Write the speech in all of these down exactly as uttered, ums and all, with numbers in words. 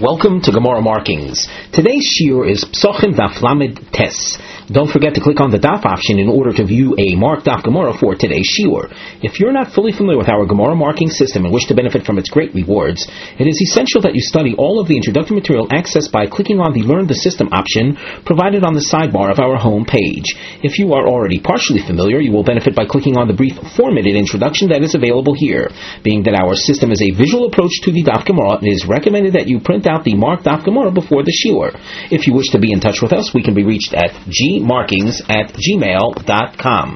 Welcome to Gemara Markings. Today's shiur is Psochim Daf Lamed Tes. Don't forget to click on the Daf option in order to view a marked Daf Gemara for today's shiur. If you're not fully familiar with our Gemara marking system and wish to benefit from its great rewards, it is essential that you study all of the introductory material accessed by clicking on the Learn the System option provided on the sidebar of our home page. If you are already partially familiar, you will benefit by clicking on the brief four-minute introduction that is available here. Being that our system is a visual approach to the Daf Gemara, it is recommended that you print out the marked Daf Gemara before the shiur. If you wish to be in touch with us, we can be reached at g markings at gmail dot com.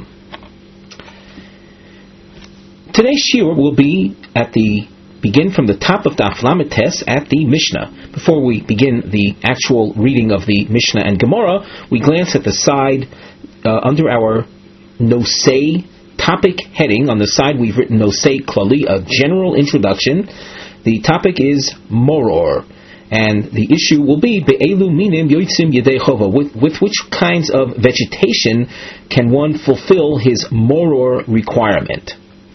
Today's shiur will be at the begin from the top of Daf Lamed Tes at the Mishnah. Before we begin the actual reading of the Mishnah and Gemara, we glance at the side uh, under our Nosei topic heading. On the side we've written Nosei Klali, a general introduction. The topic is Moror. And the issue will be Be'elu minim yoitzim yedei chova. With, with which kinds of vegetation can one fulfill his moror requirement?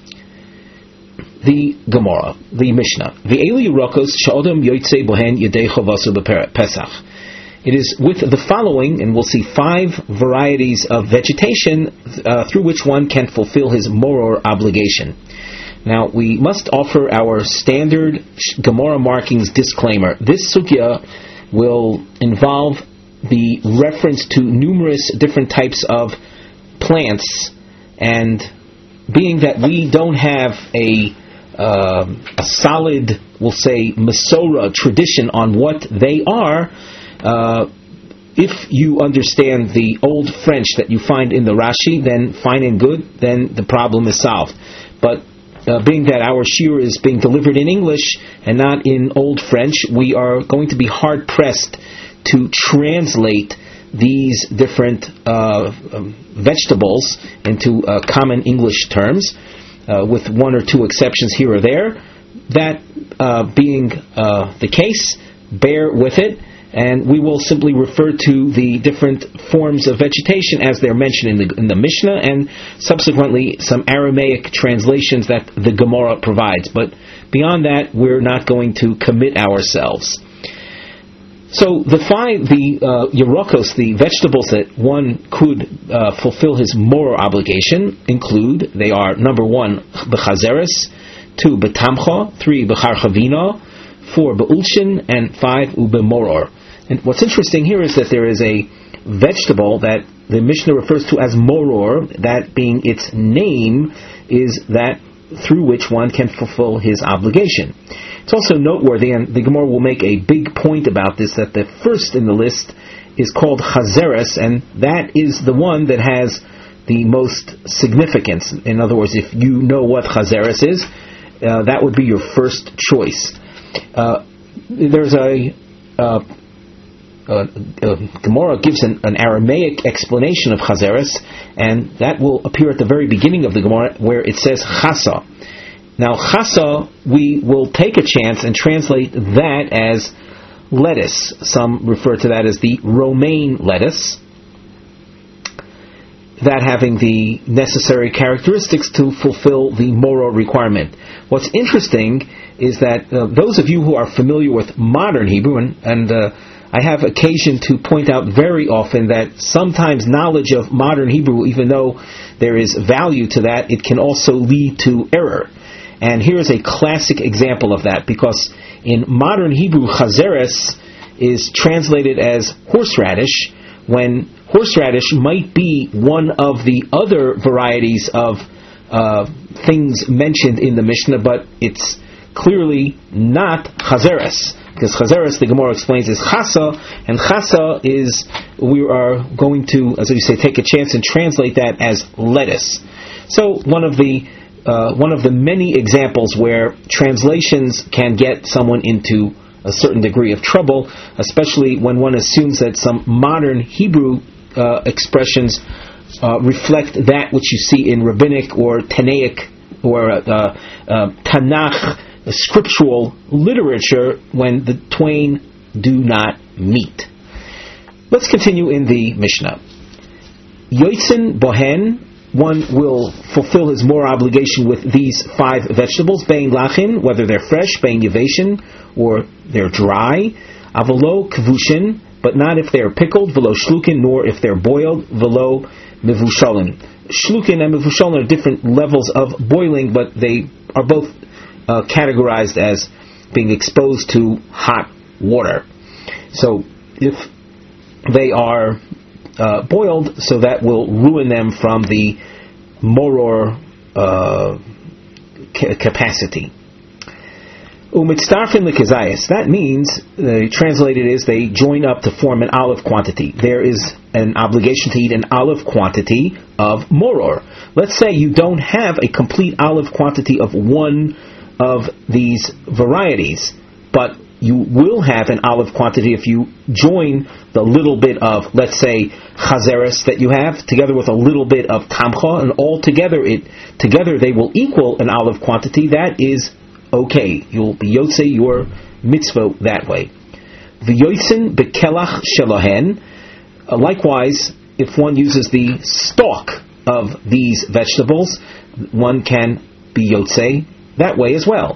The Gemara, the Mishnah. Ve'elu yirokos sha'odam yoitzei bohen yedei chovasu b'Pesach. It is with the following, and we'll see five varieties of vegetation uh, through which one can fulfill his moror obligation. Now, we must offer our standard Gemara markings disclaimer. This sugya will involve the reference to numerous different types of plants, and being that we don't have a, uh, a solid, we'll say, Masorah tradition on what they are, uh, if you understand the old French that you find in the Rashi, then fine and good, then the problem is solved. But Uh, being that our shiur is being delivered in English and not in Old French, we are going to be hard-pressed to translate these different uh, um, vegetables into uh, common English terms, uh, with one or two exceptions here or there. That uh, being uh, the case, bear with it, and we will simply refer to the different forms of vegetation as they're mentioned in the, in the Mishnah, and subsequently some Aramaic translations that the Gemara provides. But beyond that, we're not going to commit ourselves. So the five, the uh, yerokos, the vegetables that one could uh, fulfill his moror obligation include, they are number one, b'chazeres, two, b'tamcha, three, b'charchavina, four, b'ulshin, and five, u'b'moror. And what's interesting here is that there is a vegetable that the Mishnah refers to as moror, that being its name, is that through which one can fulfill his obligation. It's also noteworthy, and the Gemara will make a big point about this, that the first in the list is called chazeres, and that is the one that has the most significance. In other words, if you know what chazeres is, uh, that would be your first choice. Uh, there's a uh, Uh, uh, Gemara gives an, an Aramaic explanation of chazeres, and that will appear at the very beginning of the Gemara, where it says chasa. Now, chasa, we will take a chance and translate that as lettuce. Some refer to that as the romaine lettuce, that having the necessary characteristics to fulfill the moror requirement. What's interesting is that uh, those of you who are familiar with modern Hebrew, and, and uh, I have occasion to point out very often that sometimes knowledge of modern Hebrew, even though there is value to that, it can also lead to error. And here is a classic example of that, because in modern Hebrew, chazeres is translated as horseradish, when horseradish might be one of the other varieties of uh, things mentioned in the Mishnah, but it's clearly not chazeres. Because chazeres, the Gemara explains, is chasa, and chasa is, we are going to, as we say, take a chance and translate that as lettuce. So one of the uh, one of the many examples where translations can get someone into a certain degree of trouble, especially when one assumes that some modern Hebrew uh, expressions uh, reflect that which you see in rabbinic or Tanaic or uh, uh, Tanakh, the scriptural literature, when the twain do not meet. Let's continue in the Mishnah. Yoitzin bohen one will fulfill his moral obligation with these five vegetables: bein lachin, whether they're fresh, bein yeveshin, or they're dry, avolo kvushin, but not if they're pickled, velo shlukin, nor if they're boiled, velo mevushalin. Shlukin and mevushalin are different levels of boiling, but they are both uh, categorized as being exposed to hot water. So if they are uh, boiled, so that will ruin them from the moror uh, ca- capacity. Umitztarfin lekazayis. That means, uh, translated is, they join up to form an olive quantity. There is an obligation to eat an olive quantity of moror. Let's say you don't have a complete olive quantity of one of these varieties, but you will have an olive quantity if you join the little bit of, let's say, chazeres that you have together with a little bit of tamcha, and all together it together they will equal an olive quantity. That is okay. You'll be yotze your mitzvah that way. V'yotzin bekelach shelohen. Likewise, if one uses the stalk of these vegetables, one can be yotze that way as well.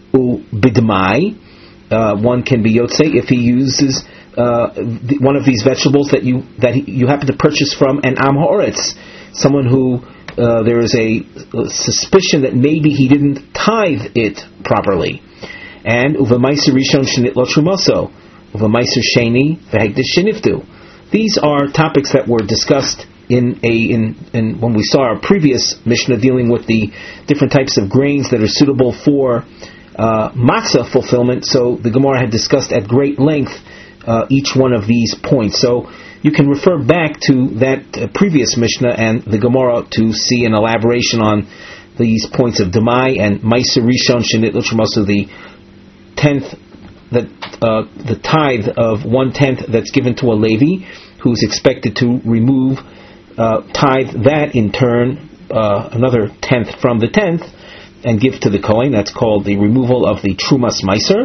U bidmai. Uh, one can be yotze if he uses uh, the, one of these vegetables that you that he, you happen to purchase from an am ha'oretz, someone who uh, there is a, a suspicion that maybe he didn't tithe it properly. And uvamaiser rishon shenit lo trumaso, uvamaiser sheni v'hekdesh sheniftu. These are topics that were discussed in a in, in when we saw our previous Mishnah dealing with the different types of grains that are suitable for Uh, matzah fulfillment. So the Gemara had discussed at great length uh, each one of these points. So you can refer back to that uh, previous Mishnah and the Gemara to see an elaboration on these points of Demai and Meiser Rishon Shenit L'Trumaso, the tenth, that uh, the tithe of one tenth that's given to a Levi who's expected to remove uh, tithe that in turn uh, another tenth from the tenth and give to the Kohen. That's called the removal of the Trumas Meiser.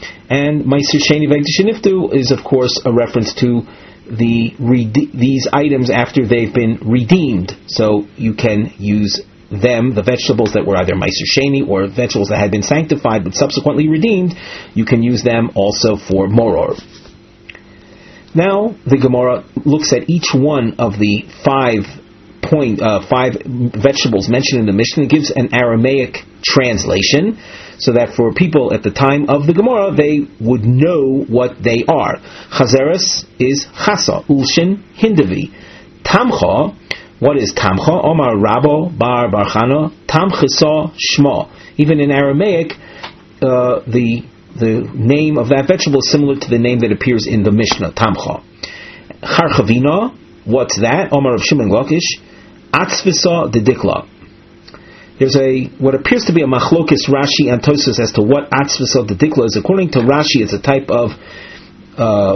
And Meiser Sheni V'Hekdesh Sheniftu is, of course, a reference to the rede- these items after they've been redeemed. So you can use them, the vegetables that were either Meiser Sheni or vegetables that had been sanctified but subsequently redeemed, you can use them also for moror. Now the Gemara looks at each one of the five point uh, five vegetables mentioned in the Mishnah, gives an Aramaic translation, so that for people at the time of the Gemara, they would know what they are. Chazeres is chasa, ulshin hindavi. Tamcha, what is tamcha? Omar Rabo bar barchana, tamchisa shma. Even in Aramaic, uh, the the name of that vegetable is similar to the name that appears in the Mishnah, tamcha. Charchavina, what's that? Omar of Shimon Lakish, atzvisa dedikla. There's a what appears to be a machlokis Rashi and Tosfos as to what atzvisa dedikla is. According to Rashi, it's a type of uh,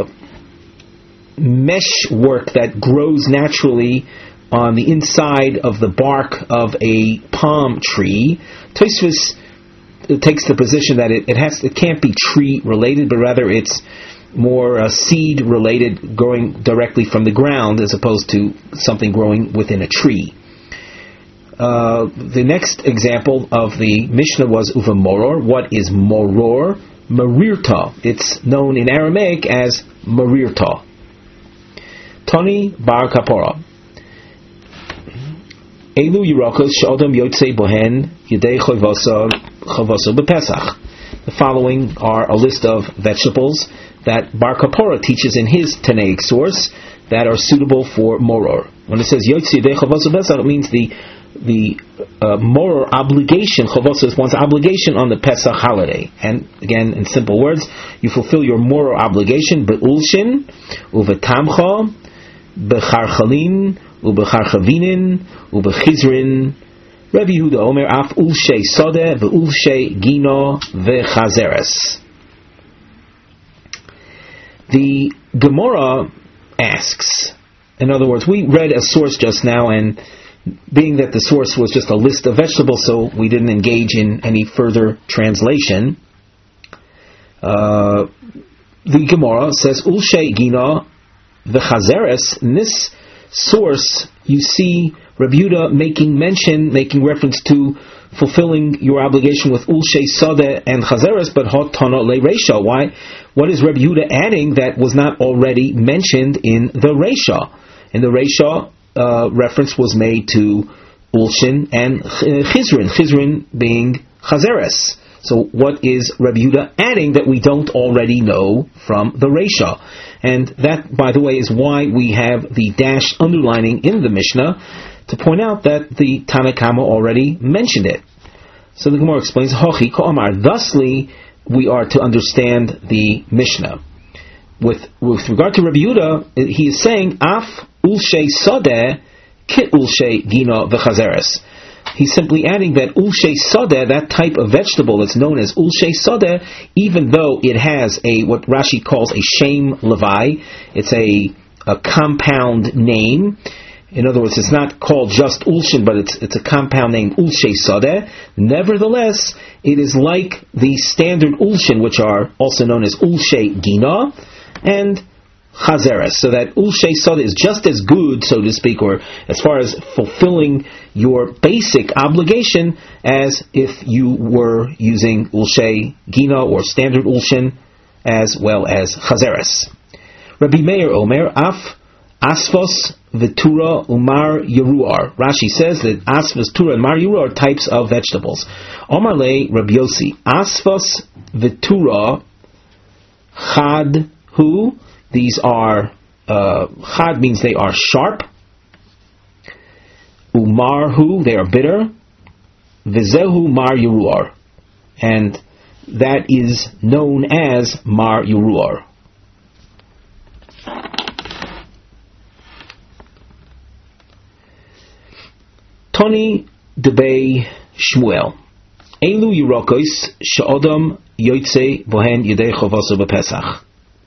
mesh work that grows naturally on the inside of the bark of a palm tree. Tosfos takes the position that it, it has it can't be tree related, but rather it's more uh, seed related, growing directly from the ground as opposed to something growing within a tree. Uh, the next example of the Mishnah was uva moror. What is moror? Marirta. It's known in Aramaic as marirta. Tani bar kapora. Elu yirakos she'odam yotzei bohen yedei chavasa chavasa b'Pesach. The following are a list of vegetables that Bar Kapora teaches in his Tanaic source that are suitable for moror. When it says Yotzi Yedei Chavasa Pesach, it means the the uh, moror obligation. Chavasa is one's obligation on the Pesach holiday. And again, in simple words, you fulfill your moror obligation be'ulshin, uvetamcha, becharchalin, ubecharchavinin, ubechizrin. Rabbi Yehuda Omer af ulshei sodeh ve'ulshei gino ve'chazeres. The Gemara asks, in other words, we read a source just now, and being that the source was just a list of vegetables, so we didn't engage in any further translation. Uh, the Gemara says, Ulshei Gina v'chazeres. In this source, you see Rabbi Yehuda making mention, making reference to fulfilling your obligation with Ulshei Sadeh and Chazeres, but Hot Tana Le Reisha. Why? What is Rabbi Yehuda adding that was not already mentioned in the Reisha? In the Reisha, uh, reference was made to Ulshin and Chizrin, Chizrin being Chazeres. So what is Rabbi Yehuda adding that we don't already know from the Reisha? And that, by the way, is why we have the dash underlining in the Mishnah to point out that the Tanakama already mentioned it. So the Gemara explains, Hochi Ko'amar. Thusly, we are to understand the Mishnah. With with regard to Rabbi Yehuda, he is saying, Af ulshei sadeh ki ulshei gina v'chazeres. He's simply adding that ulshei sadeh, that type of vegetable that's known as ulshei sadeh, even though it has a what Rashi calls a shem levai, it's a, a compound name. In other words, it's not called just ulshin, but it's it's a compound name ulshei sadeh. Nevertheless, it is like the standard ulshin, which are also known as ulshei gina and chazeres. So that ulshei sadeh is just as good, so to speak, or as far as fulfilling your basic obligation, as if you were using ulshei gina or standard ulshin, as well as chazeres. Rabbi Meir Omer af asfos v'tura umar yeruar. Rashi says that asfos, tura, and mar yeruar are types of vegetables. Omar le Rabbi Yossi asfos v'tura chad hu. These are uh, chad means they are sharp. Umar hu, they are bitter. V'zehu mar yeruar, and that is known as mar yeruar. Toni debei Shmuel. Elu Yerokos she'odam yoytze bohen yedei chovaso b'Pesach.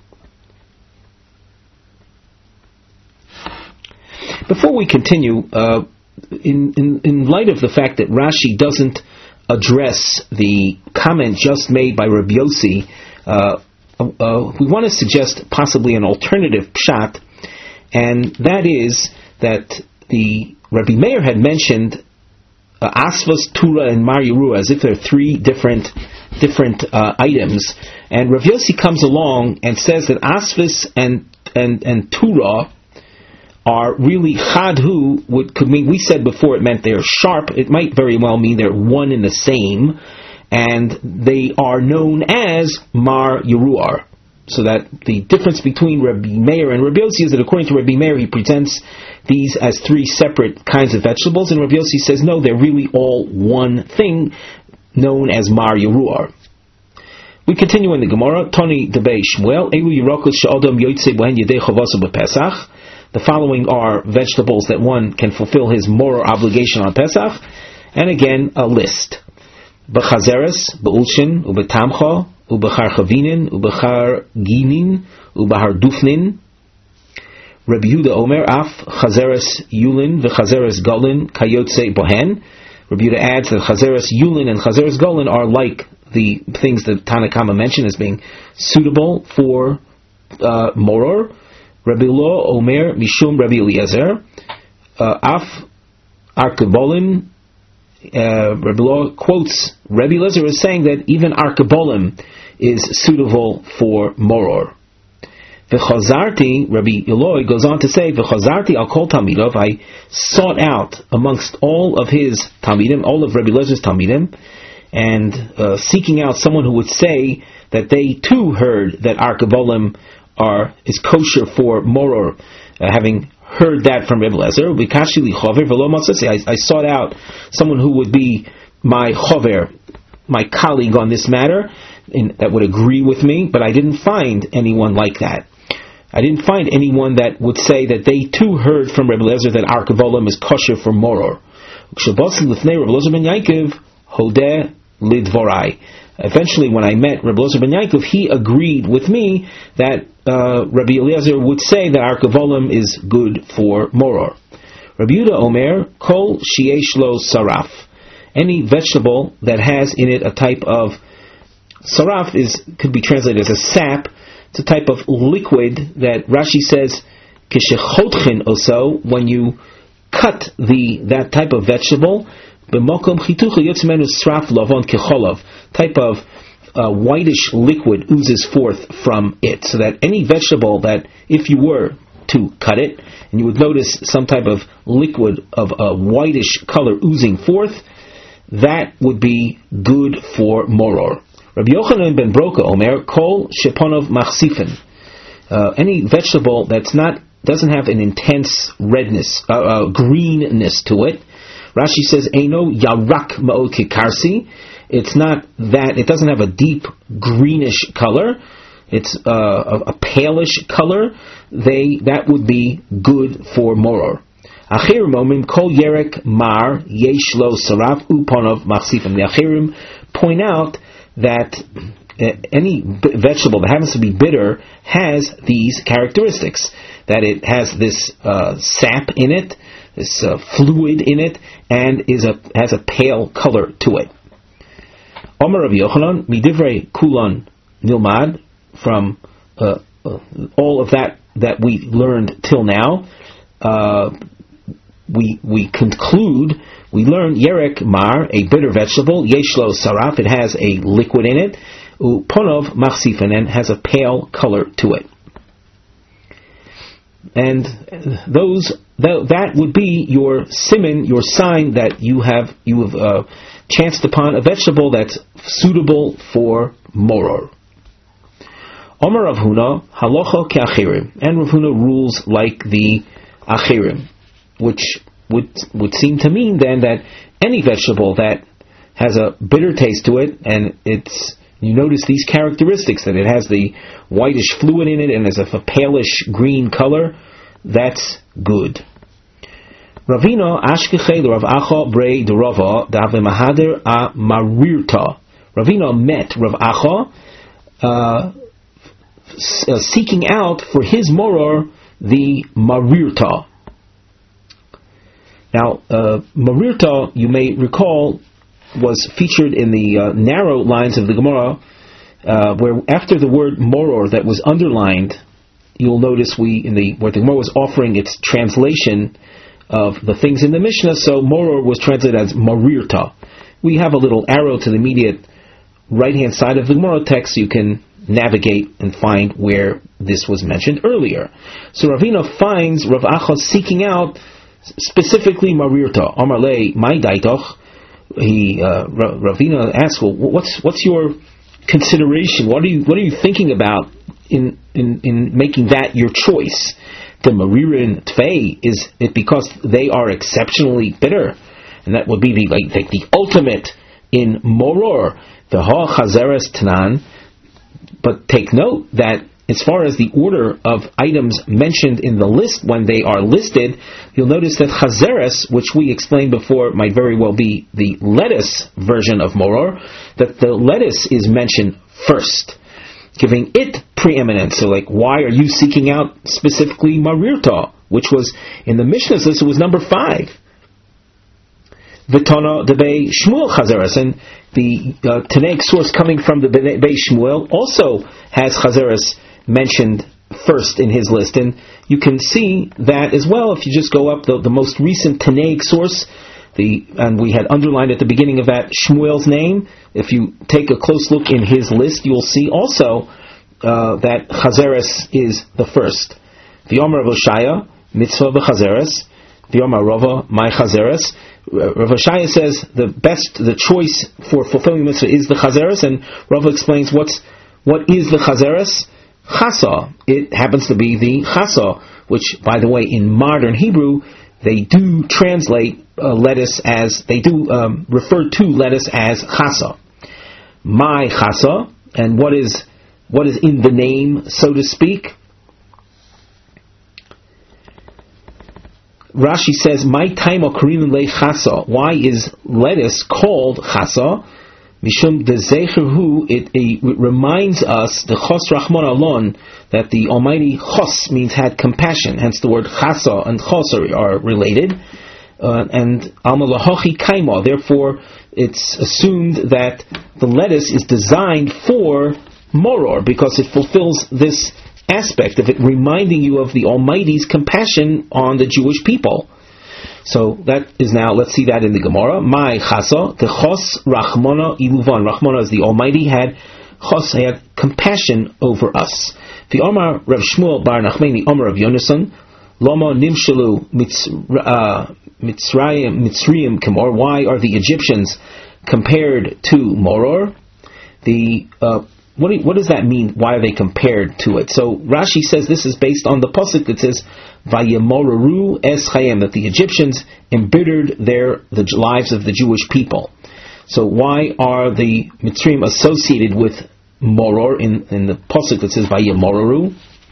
Before we continue, uh, in, in in light of the fact that Rashi doesn't address the comment just made by Rabbi Yossi, uh, uh, we want to suggest possibly an alternative pshat, and that is that the Rabbi Meir had mentioned uh, Asvas, Tura, and Mar Yeruah as if they're three different different uh, items, and Rav Yossi comes along and says that Asvas and and and Tura are really Chadhu. Would could mean, we said before it meant they're sharp. It might very well mean they're one and the same, and they are known as Mar Yeruah. So that the difference between Rabbi Meir and Rabbi Yossi is that according to Rabbi Meir, he presents these as three separate kinds of vegetables, and Rabbi Yossi says no, they're really all one thing, known as Mar Yeruah. We continue in the Gemara. Toni debei Shmuel. Elu Yerokos she'odam yoytze bohen yedei chovaso b'Pesach. The following are vegetables that one can fulfill his moral obligation on Pesach, and again a list: b'chazeres, b'ulshin, u'b'tamcha, u'b'char chavinin, u'b'char ginin, u'b'char dufnin. Rabbi Yehuda Omer af chazeres yulin v'chazeres golin kayotze bohen. Rabbi Yehuda adds that chazeres yulin and chazeres golin are like the things that Tanakama mentioned as being suitable for uh, moror. Rabbi Lo Omer Mishum Rabbi Eliezer uh, Af Arkabolim. Uh, Rabbi Lo quotes Rabbi Eliezer as saying that even Arkabolim is suitable for moror. V'chazarti, Rabbi Eloi goes on to say, V'chazarti al kol talmidov, I sought out amongst all of his talmidim, all of Rabbi Eliezer's talmidim, and uh, seeking out someone who would say that they too heard that Arkabolim are is kosher for moror, uh, having heard that from Rabbi Eliezer. I, I sought out someone who would be my chover, my colleague on this matter, in, that would agree with me, but I didn't find anyone like that. I didn't find anyone that would say that they too heard from Rabbi Eliezer that Arkabolim is kosher for moror. Eventually, when I met Rabbi Eliezer ben Yaakov, he agreed with me that uh, Rabbi Eliezer would say that Arkabolim is good for moror. Rabbi Yehuda Omer, kol sheyesh lo saraf. Any vegetable that has in it a type of saraf is could be translated as a sap. It's a type of liquid that Rashi says Kishechotchin also, when you cut the that type of vegetable, b'mokom chitucha yotze menu sraf lavon kecholov, type of uh, whitish liquid oozes forth from it, so that any vegetable that, if you were to cut it, and you would notice some type of liquid of a whitish color oozing forth, that would be good for moror. Rabbi Yochanan ben Broka Omer, kol sheponov machsifin. Uh, any vegetable that's not doesn't have an intense redness, uh, uh, greenness to it. Rashi says, Eino yarak ma'od kikarsi. It's not that, it doesn't have a deep greenish color. It's uh, a, a palish color. They that would be good for moror. Achirim omrim kol yerek mar yesh lo saraf uponov machsifim. The Achirim point out that uh, any b- vegetable that happens to be bitter has these characteristics. That it has this uh, sap in it, this uh, fluid in it, and is a has a pale color to it. Omer Rav Yochanan midivrei kulon nilmad, from uh, uh, all of that that we learned till now. Uh, we we conclude we learn yerek mar, a bitter vegetable, yeshlo saraf, it has a liquid in it, uponov machsifin, and has a pale color to it. And those that, that would be your siman, your sign that you have you have uh, chanced upon a vegetable that's suitable for moror. Omar Rav Huna halacha ke'achirim, and Rav Huna rules like the achirim, which would would seem to mean then that any vegetable that has a bitter taste to it, and it's you notice these characteristics, that it has the whitish fluid in it and is of a palish green color, that's good. Ravina ashkechei Rav Acha brei derava dave mahader a marirta. Ravina met Rav Acha uh, uh, seeking out for his moror the marirta. Now, uh, marirta, you may recall, was featured in the uh, narrow lines of the Gemara, uh, where after the word moror that was underlined, you'll notice we in the where the Gemara was offering its translation of the things in the Mishnah, so moror was translated as marirta. We have a little arrow to the immediate right-hand side of the Gemara text, so you can navigate and find where this was mentioned earlier. So Ravina finds Rav Acha seeking out specifically marirta. Amar lei mai daitoch. He uh, Ravina asks, well, what's what's your consideration? What are you what are you thinking about in in, in making that your choice? The maririn tvei, is it because they are exceptionally bitter, and that would be the like, like the ultimate in moror, the ha chazeres tanan. But take note that as far as the order of items mentioned in the list, when they are listed, you'll notice that chazeres, which we explained before, might very well be the lettuce version of moror, that the lettuce is mentioned first, giving it preeminence. So, like, why are you seeking out specifically marirta, which was in the Mishnah's list? It was number five. V'tana debei Shmuel chazeres, and the uh, Tanaic source coming from the Bei Shmuel also has chazeres mentioned first in his list, and you can see that as well if you just go up the, the most recent Tanaic source, the and we had underlined at the beginning of that Shmuel's name. If you take a close look in his list, you'll see also uh, that chazeres is the first. The Omer of Oshaya, mitzvah v'chazeres. The Omer Rava, my chazeres. Rav Oshaya says the best, the choice for fulfilling the mitzvah is the chazeres, and Rava explains what's what is the chazeres. Chasa. It happens to be the chasa, which, by the way, in modern Hebrew, they do translate uh, lettuce as, they do um, refer to lettuce as chasa. My chasa, and what is what is in the name, so to speak. Rashi says, "My time okarin le chasa." Why is lettuce called chasa? Mishum de zecherhu. It, it reminds us the chos rachmon alon, that the Almighty chos means had compassion. Hence the word chasa and chos are, are related. Uh, and alma lahochi kaima. Therefore, it's assumed that the lettuce is designed for moror because it fulfills this aspect of it reminding you of the Almighty's compassion on the Jewish people. So that is now, let's see that in the Gemara. My chasa, the chos rachmona iluvan. Rachmona is the Almighty had chos, he had compassion over us. The Omar Rav Shmuel bar Nachmani Omar of Yonason, Lama nimshalu mitzrayim mitzrayim kamor. Why are the Egyptians compared to Moror? The uh, what, do, what does that mean? Why are they compared to it? So Rashi says this is based on the pasuk that says Vayemoraru es chayim, that the Egyptians embittered their the lives of the Jewish people. So why are the Mitzrayim associated with Moror in, in the pasuk that says Vayemoraru?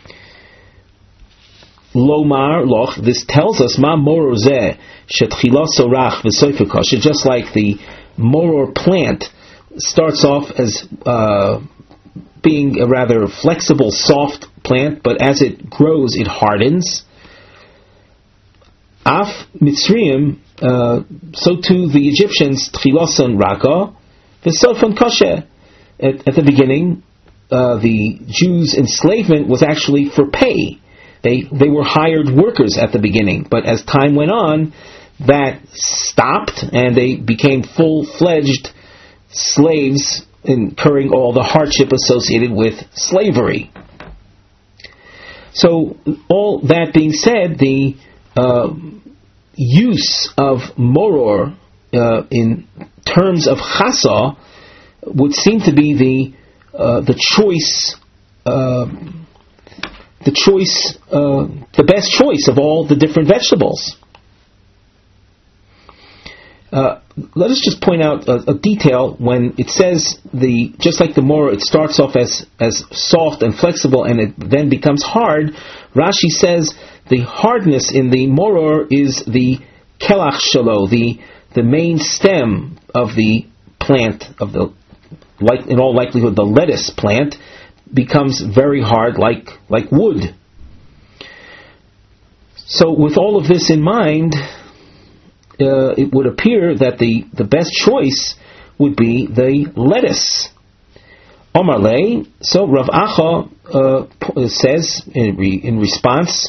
Lomar loch. This tells us ma moror zeh shetchila sorach v'sofer kosher. Just like the moror plant starts off as uh, being a rather flexible, soft plant, but as it grows, it hardens. Af Mitzrayim, uh, so too the Egyptians, Tchilason Raka, V'Sofon Kosher. At, at the beginning, uh, the Jews' enslavement was actually for pay. They they were hired workers at the beginning, but as time went on, that stopped, and they became full-fledged slaves, incurring all the hardship associated with slavery. So, all that being said, the uh, use of moror uh, in terms of chasa would seem to be the uh, the choice, uh, the choice, uh, the best choice of all the different vegetables. Uh, let us just point out a, a detail when it says the just like the moror, it starts off as as soft and flexible, and it then becomes hard. Rashi says the hardness in the moror is the kelach shalo, the the main stem of the plant of the, like in all likelihood, the lettuce plant becomes very hard, like like wood. So, with all of this in mind, uh, it would appear that the, the best choice would be the lettuce. Omar Lei, so Rav Acha uh, says in, re, in response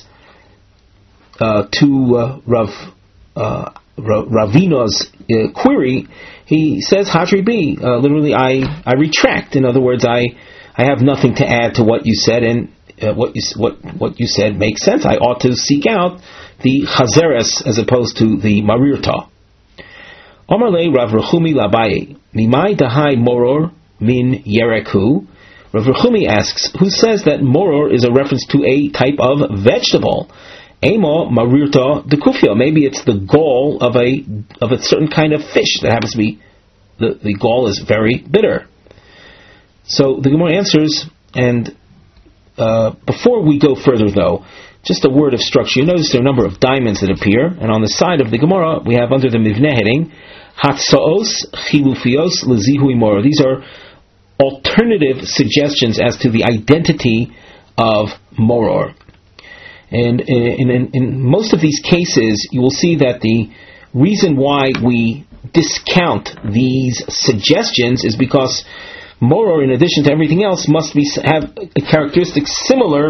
uh, to uh, Rav uh, Ravina's uh, query, he says Hatri B. Uh, literally, I, I retract. In other words, I I have nothing to add to what you said, and uh, what you what what you said makes sense. I ought to seek out the chazeres as opposed to the marirta. Omar le Rav Rechumi Labaye Mimai Dahai Moror Min Yereku. Rav Rechumi asks, who says that moror is a reference to a type of vegetable? Emo marirta dekufio. Maybe it's the gall of a of a certain kind of fish that happens to be the the gall is very bitter. So the Gemara answers, and uh, before we go further, though, just a word of structure. You notice there are a number of diamonds that appear, and on the side of the Gemara we have under the Mivneh heading Hatsaos Chilufios Lezihui Moror. These are alternative suggestions as to the identity of moror. And in, in, in most of these cases, you will see that the reason why we discount these suggestions is because moror, in addition to everything else, must be have a characteristic similar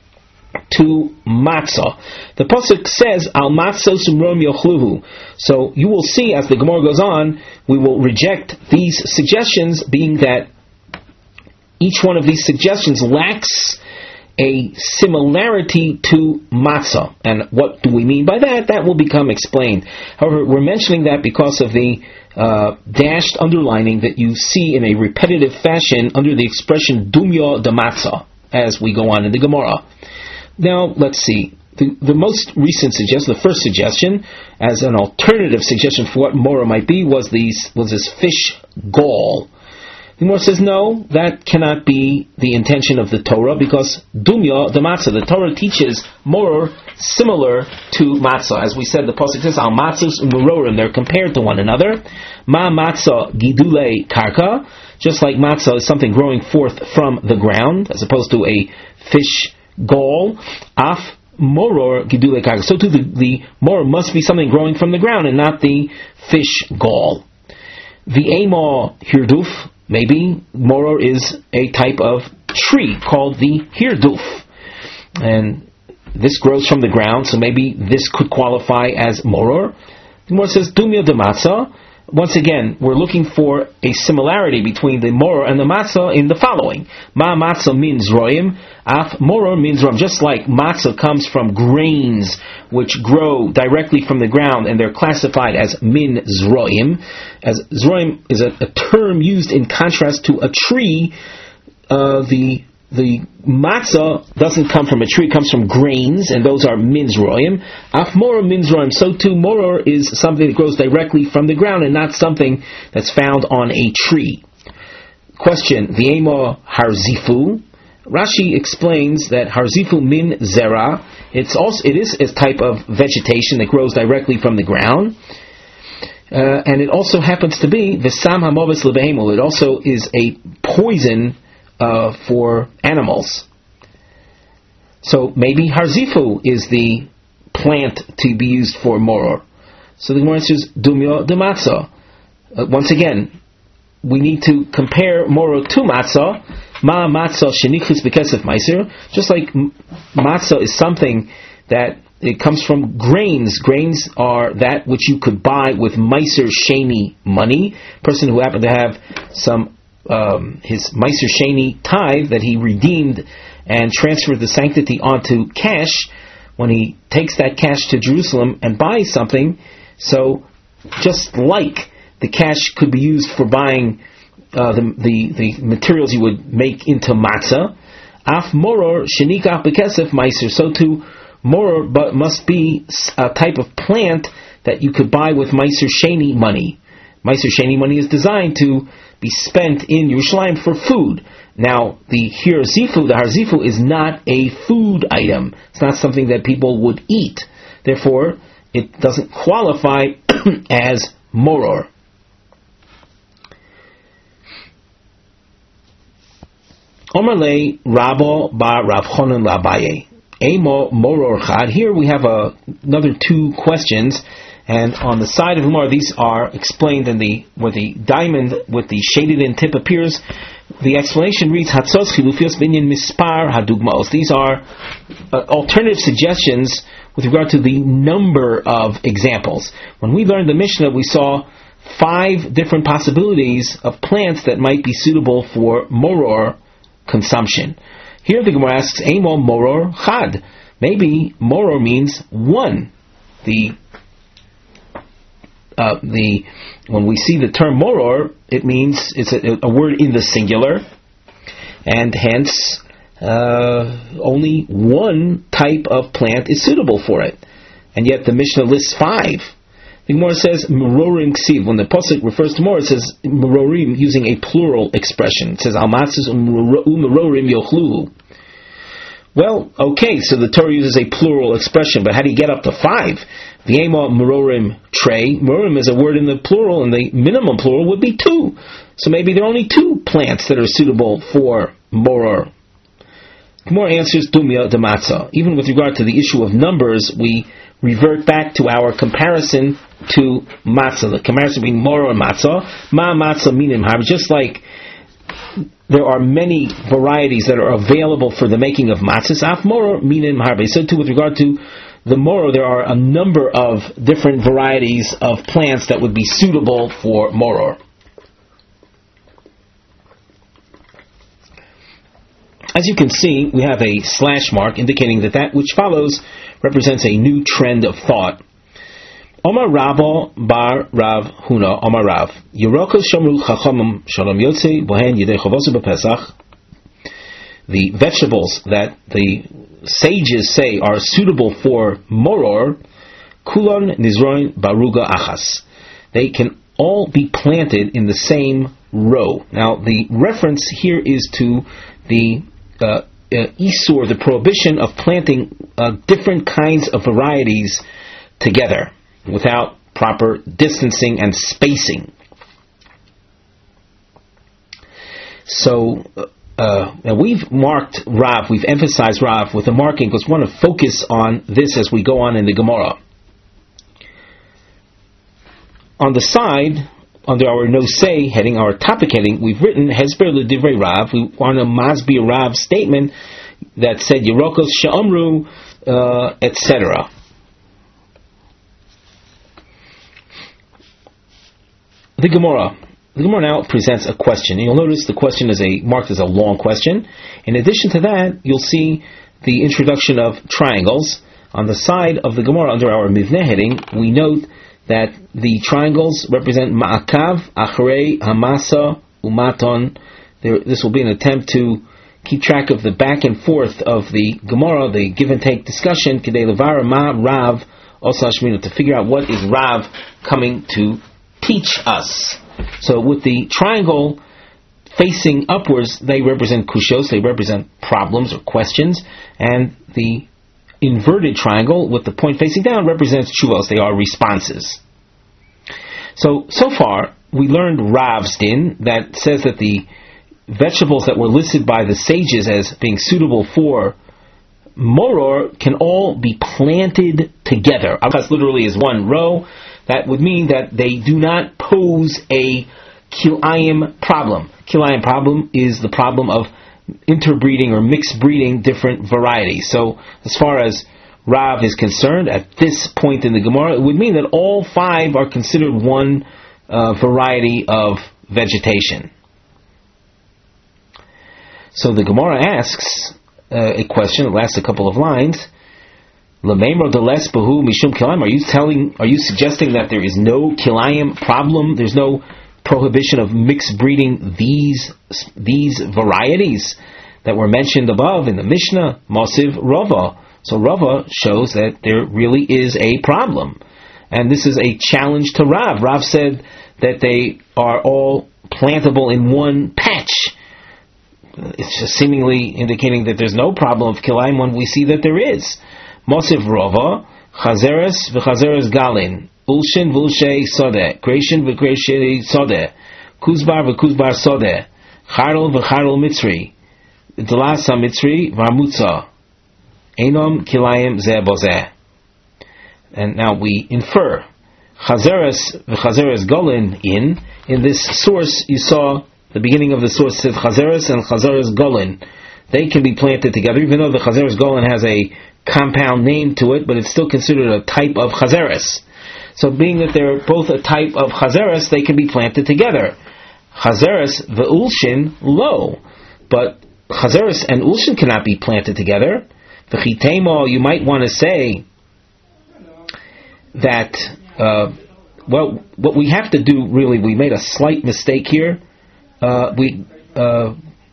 to matzah. The pasuk says, "Al matzos umrom yochluhu." So you will see as the Gemara goes on, we will reject these suggestions, being that each one of these suggestions lacks a similarity to matzah. And what do we mean by that? That will become explained. However, we're mentioning that because of the uh, dashed underlining that you see in a repetitive fashion under the expression dumya de matzah as we go on in the Gemara. Now, let's see. The, the most recent suggestion, the first suggestion, as an alternative suggestion for what moror might be, was these was this fish gall. The Gemara says, no, that cannot be the intention of the Torah, because dumya, the matzah, the Torah teaches moror similar to matzah. As we said, the pasuk says, al matzos u'merorim, they're compared to one another. Ma matzah gidule karka, just like matzah is something growing forth from the ground, as opposed to a fish gall. Af moror gidule karka, so too the, the moror must be something growing from the ground and not the fish gall. The ema hirduf, maybe moror is a type of tree called the hirduf. and this grows from the ground, so maybe this could qualify as moror. The Gemara says dumya de matzah. Once again, we're looking for a similarity between the moror and the matzah in the following. Ma matzah means roim, af moror means roim. Just like matzah comes from grains which grow directly from the ground, and they're classified as min zroim, as zroim is a, a term used in contrast to a tree. Uh, the The matzah doesn't come from a tree, it comes from grains, and those are minzroim. Af moror minzroim. So too, moror is something that grows directly from the ground and not something that's found on a tree. Question, the emo harzifu. Rashi explains that harzifu min zera. It's also, it is a type of vegetation that grows directly from the ground. Uh, and it also happens to be v'sam hamoves lebehemol. It also is a poison Uh, for animals. So maybe harzifu is the plant to be used for moror. So the Gemara says dumyo de matzah. Uh, once again, we need to compare moror to matzah. Ma matzah shenichus bekesef meiser. Just like m- matzah is something that it comes from grains. Grains are that which you could buy with meiser sheni money. Person who happened to have some Um, his Meiser Sheni tithe that he redeemed and transferred the sanctity onto cash, when he takes that cash to Jerusalem and buys something, so just like the cash could be used for buying uh, the, the the materials you would make into matzah, af moror shenikach bekesef meiser, so too moror but must be a type of plant that you could buy with Meiser Sheni money. Meiser Sheni money is designed to be spent in Yerushalayim for food. Now, the harzifu, the harzifu is not a food item. It's not something that people would eat. Therefore, it doesn't qualify as moror. Omerle Rabo bar Rav Chonon Labaye. Emo moror chad. Here we have a, another two questions. And on the side of the Gemara, these are explained in the where the diamond with the shaded in tip appears. The explanation reads, Hatzos chilufios binyan mispar hadugmaos. These are uh, alternative suggestions with regard to the number of examples. When we learned the Mishnah, we saw five different possibilities of plants that might be suitable for moror consumption. Here the Gemara asks, Emo moror chad. Maybe moror means one. The Uh, the when we see the term moror, it means it's a, a word in the singular, and hence uh, only one type of plant is suitable for it. And yet the Mishnah lists five. The Gemara says merorim ksiv. When the pasuk refers to moror, it says merorim using a plural expression. It says almatzis umerorim yochluhu. Well, okay, so the Torah uses a plural expression, but how do you get up to five? The ema merorim trey. Merorim is a word in the plural, and the minimum plural would be two. So maybe there are only two plants that are suitable for moror. More answers dumya de matzah. Even with regard to the issue of numbers, we revert back to our comparison to matzah. The comparison between moror and matzah. Ma matzah minim har. Just like there are many varieties that are available for the making of matzahs, af moror minim harbe. So too with regard to the moror, there are a number of different varieties of plants that would be suitable for moror. As you can see, we have a slash mark indicating that that which follows represents a new trend of thought. Omar Rabo bar Rav Huna Omar Rav Yerokos Shomru Chachamim Shalom Yotzei Bohen Yidei Chavosu BePesach. The vegetables that the sages say are suitable for moror, kulon nizroin baruga achas. They can all be planted in the same row. Now, the reference here is to the uh, uh, isur, the prohibition of planting uh, different kinds of varieties together without proper distancing and spacing. So, uh, now we've marked Rav, we've emphasized Rav with a marking because we want to focus on this as we go on in the Gemara. On the side, under our Nosei heading, our topic heading, we've written Hesber L'Divrei Rav. We want to Masbir Rav's statement that said Yerokos She'amru, uh, et cetera. The Gemara. The Gemara now presents a question. You'll notice the question is a marked as a long question. In addition to that, you'll see the introduction of triangles. On the side of the Gemara under our Mivneh heading, we note that the triangles represent Ma'akav, Achrei, Hamasa, Umaton. There, this will be an attempt to keep track of the back and forth of the Gemara, the give and take discussion, Kedei Levara Ma Rav Osashminu, to figure out what is Rav coming to teach us. So with the triangle facing upwards, they represent kushos, they represent problems or questions, and the inverted triangle with the point facing down represents tshuvos, they are responses. So, so far, we learned Rav's din, that says that the vegetables that were listed by the sages as being suitable for moror can all be planted together. Avas literally is one row. That would mean that they do not pose a kilayim problem. Kilayim problem is the problem of interbreeding or mixed breeding different varieties. So, as far as Rav is concerned, at this point in the Gemara, it would mean that all five are considered one uh, variety of vegetation. So the Gemara asks uh, a question, it lasts a couple of lines. L'meimro deles behu mishum kilayim. Are you telling, are you suggesting that there is no kilayim problem? There's no prohibition of mixed breeding these these varieties that were mentioned above in the Mishnah? Mosiv Rava. So Rava shows that there really is a problem, and this is a challenge to Rav. Rav said that they are all plantable in one patch. It's just seemingly indicating that there's no problem of kilayim when we see that there is. Mosiv Rava, Chazeres v'Chazeres Galin, Ulshin v'Ulshei Sodeh, Greshin v'Greshei Sodeh, Kuzbar v'Kuzbar Sodeh, Charel v'Charel Mitzri, Delasa Mitzri v'Amutza, Einom Kilayim Zeh Bozeh. And now we infer Chazeres v'Chazeres Galin in, in this source you saw, the beginning of the source said Chazeres and Chazeres Galin. They can be planted together, even though the Chazeres Galin has a compound name to it, but it's still considered a type of Chazeres. So being that they're both a type of Chazeres, they can be planted together. Chazeres ve'ulshin lo, but Chazeres and ulshin cannot be planted together. V'chitemo, you might want to say that uh, well, what we have to do, really, we made a slight mistake here. Uh, we uh,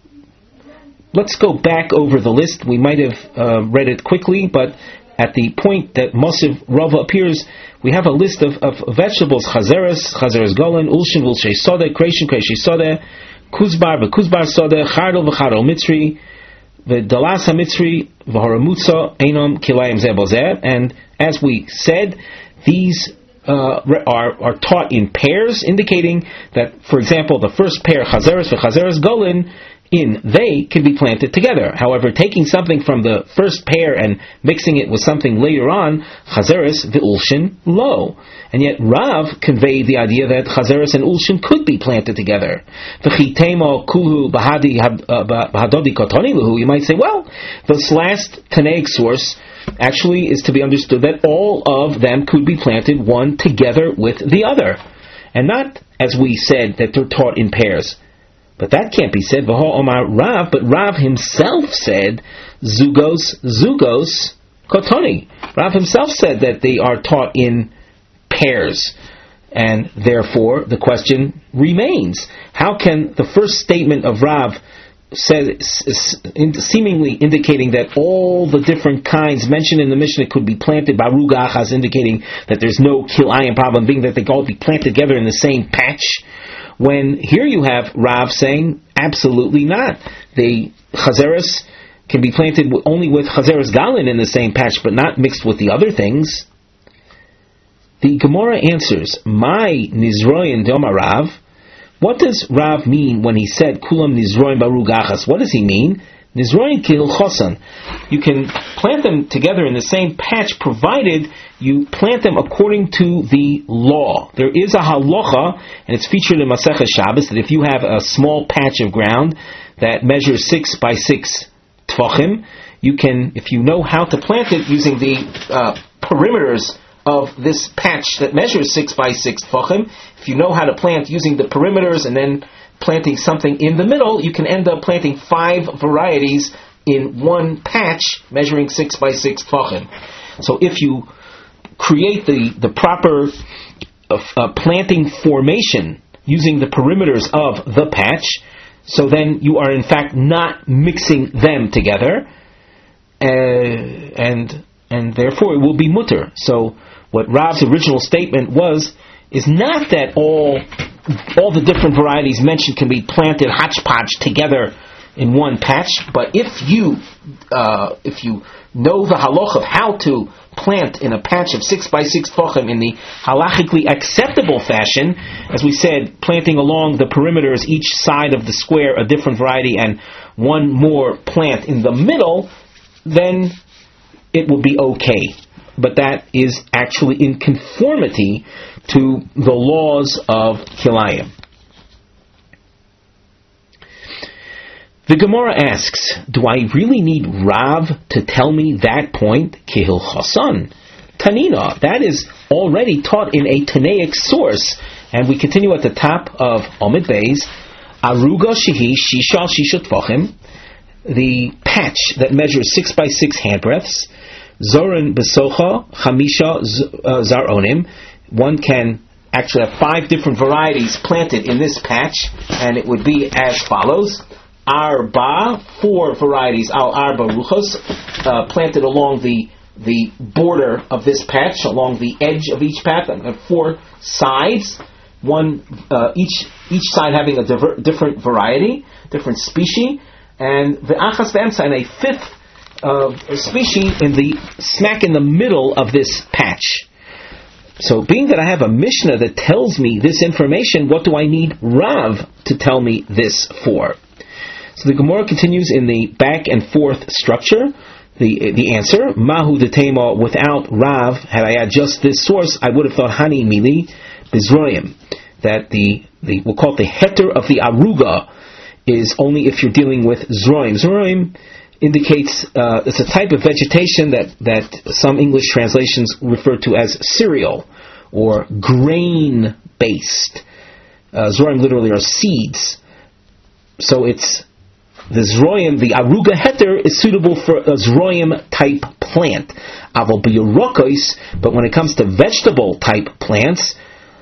let's go back over the list. We might have uh, read it quickly, but at the point that Mosiv Rava appears, we have a list of, of vegetables: Chazeres, Chazeres Golan, Ulshin, Ulshei Sodeh, Kreshin, Kreshi Sodeh, Kuzbar, V'Kuzbar Sodeh, Chardel, V'Chardel Mitzri, V'Dalas HaMitzri, V'Haramutza, Einom Kilayim Zeh Bozeh. And as we said, these uh, are are taught in pairs, indicating that, for example, the first pair, Chazeres v'Chazeres Golan, in they can be planted together. However, taking something from the first pair and mixing it with something later on, Chazeres v'Ulshin lo. And yet Rav conveyed the idea that Chazeres and Ulshin could be planted together. V'chitemo kulhu b'hadodi kotoni luhu. You might say, well, this last Tanaic source actually is to be understood that all of them could be planted one together with the other, and not, as we said, that they're taught in pairs. But that can't be said. V'ho Omar Rav, but Rav himself said zugos zugos kotoni. Rav himself said that they are taught in pairs, and therefore the question remains: how can the first statement of Rav, said, seemingly indicating that all the different kinds mentioned in the Mishnah could be planted by Rugachas, indicating that there's no kilayim problem, being that they can all be planted together in the same patch, when here you have Rav saying absolutely not. The Chazeres can be planted only with Chazeres Galin in the same patch, but not mixed with the other things. The Gemara answers, "My Nizroyin Doma Rav." What does Rav mean when he said Kulam Nizroyin Barugachas? What does he mean? Nizroyin Kilchosan. You can plant them together in the same patch, provided you plant them according to the law. There is a halacha, and it's featured in Masechet Shabbos, that if you have a small patch of ground that measures six by six tfachim, you can, if you know how to plant it using the uh, perimeters of this patch that measures six by six tfachim, if you know how to plant using the perimeters and then planting something in the middle, you can end up planting five varieties in one patch measuring six by six tfachim. So if you create the, the proper uh, uh, planting formation using the perimeters of the patch, so then you are in fact not mixing them together, uh, and and therefore it will be mutter. So what Rav's original statement was is not that all all the different varieties mentioned can be planted hodgepodge together in one patch, but if you uh, if you know the halach of how to plant in a patch of six by six tfachim in the halachically acceptable fashion, as we said, planting along the perimeters, each side of the square a different variety, and one more plant in the middle, then it will be okay. But that is actually in conformity to the laws of Kilayim. The Gemara asks, do I really need Rav to tell me that point? Kihil Chasan. Tanina, that is already taught in a Tanaic source. And we continue at the top of Omid Beis. Aruga Shehi Shisha Shisha Tvachim, the patch that measures six by six handbreadths. Zorin Besocha Chamisha Zaronim. One can actually have five different varieties planted in this patch, and it would be as follows. Arba, four varieties, al arba ruchos, uh, planted along the the border of this patch, along the edge of each patch, and four sides, one uh, each each side having a diver, different variety, different species, and the achas v'emsa, and a fifth uh, species in the smack in the middle of this patch. So, being that I have a Mishnah that tells me this information, what do I need Rav to tell me this for? So the Gemara continues in the back and forth structure. The the answer, Mahu de Tema, without Rav, had I had just this source, I would have thought Hani Mili Bizroyim, that the, the we'll call it the heter of the Aruga is only if you're dealing with Zroim. Zroim indicates uh, it's a type of vegetation that, that some English translations refer to as cereal or grain based. Uh, Zroim literally are seeds. So it's the Zroim, the Aruga heter, is suitable for a Zroim type plant. Aval b'yorokos, but when it comes to vegetable type plants,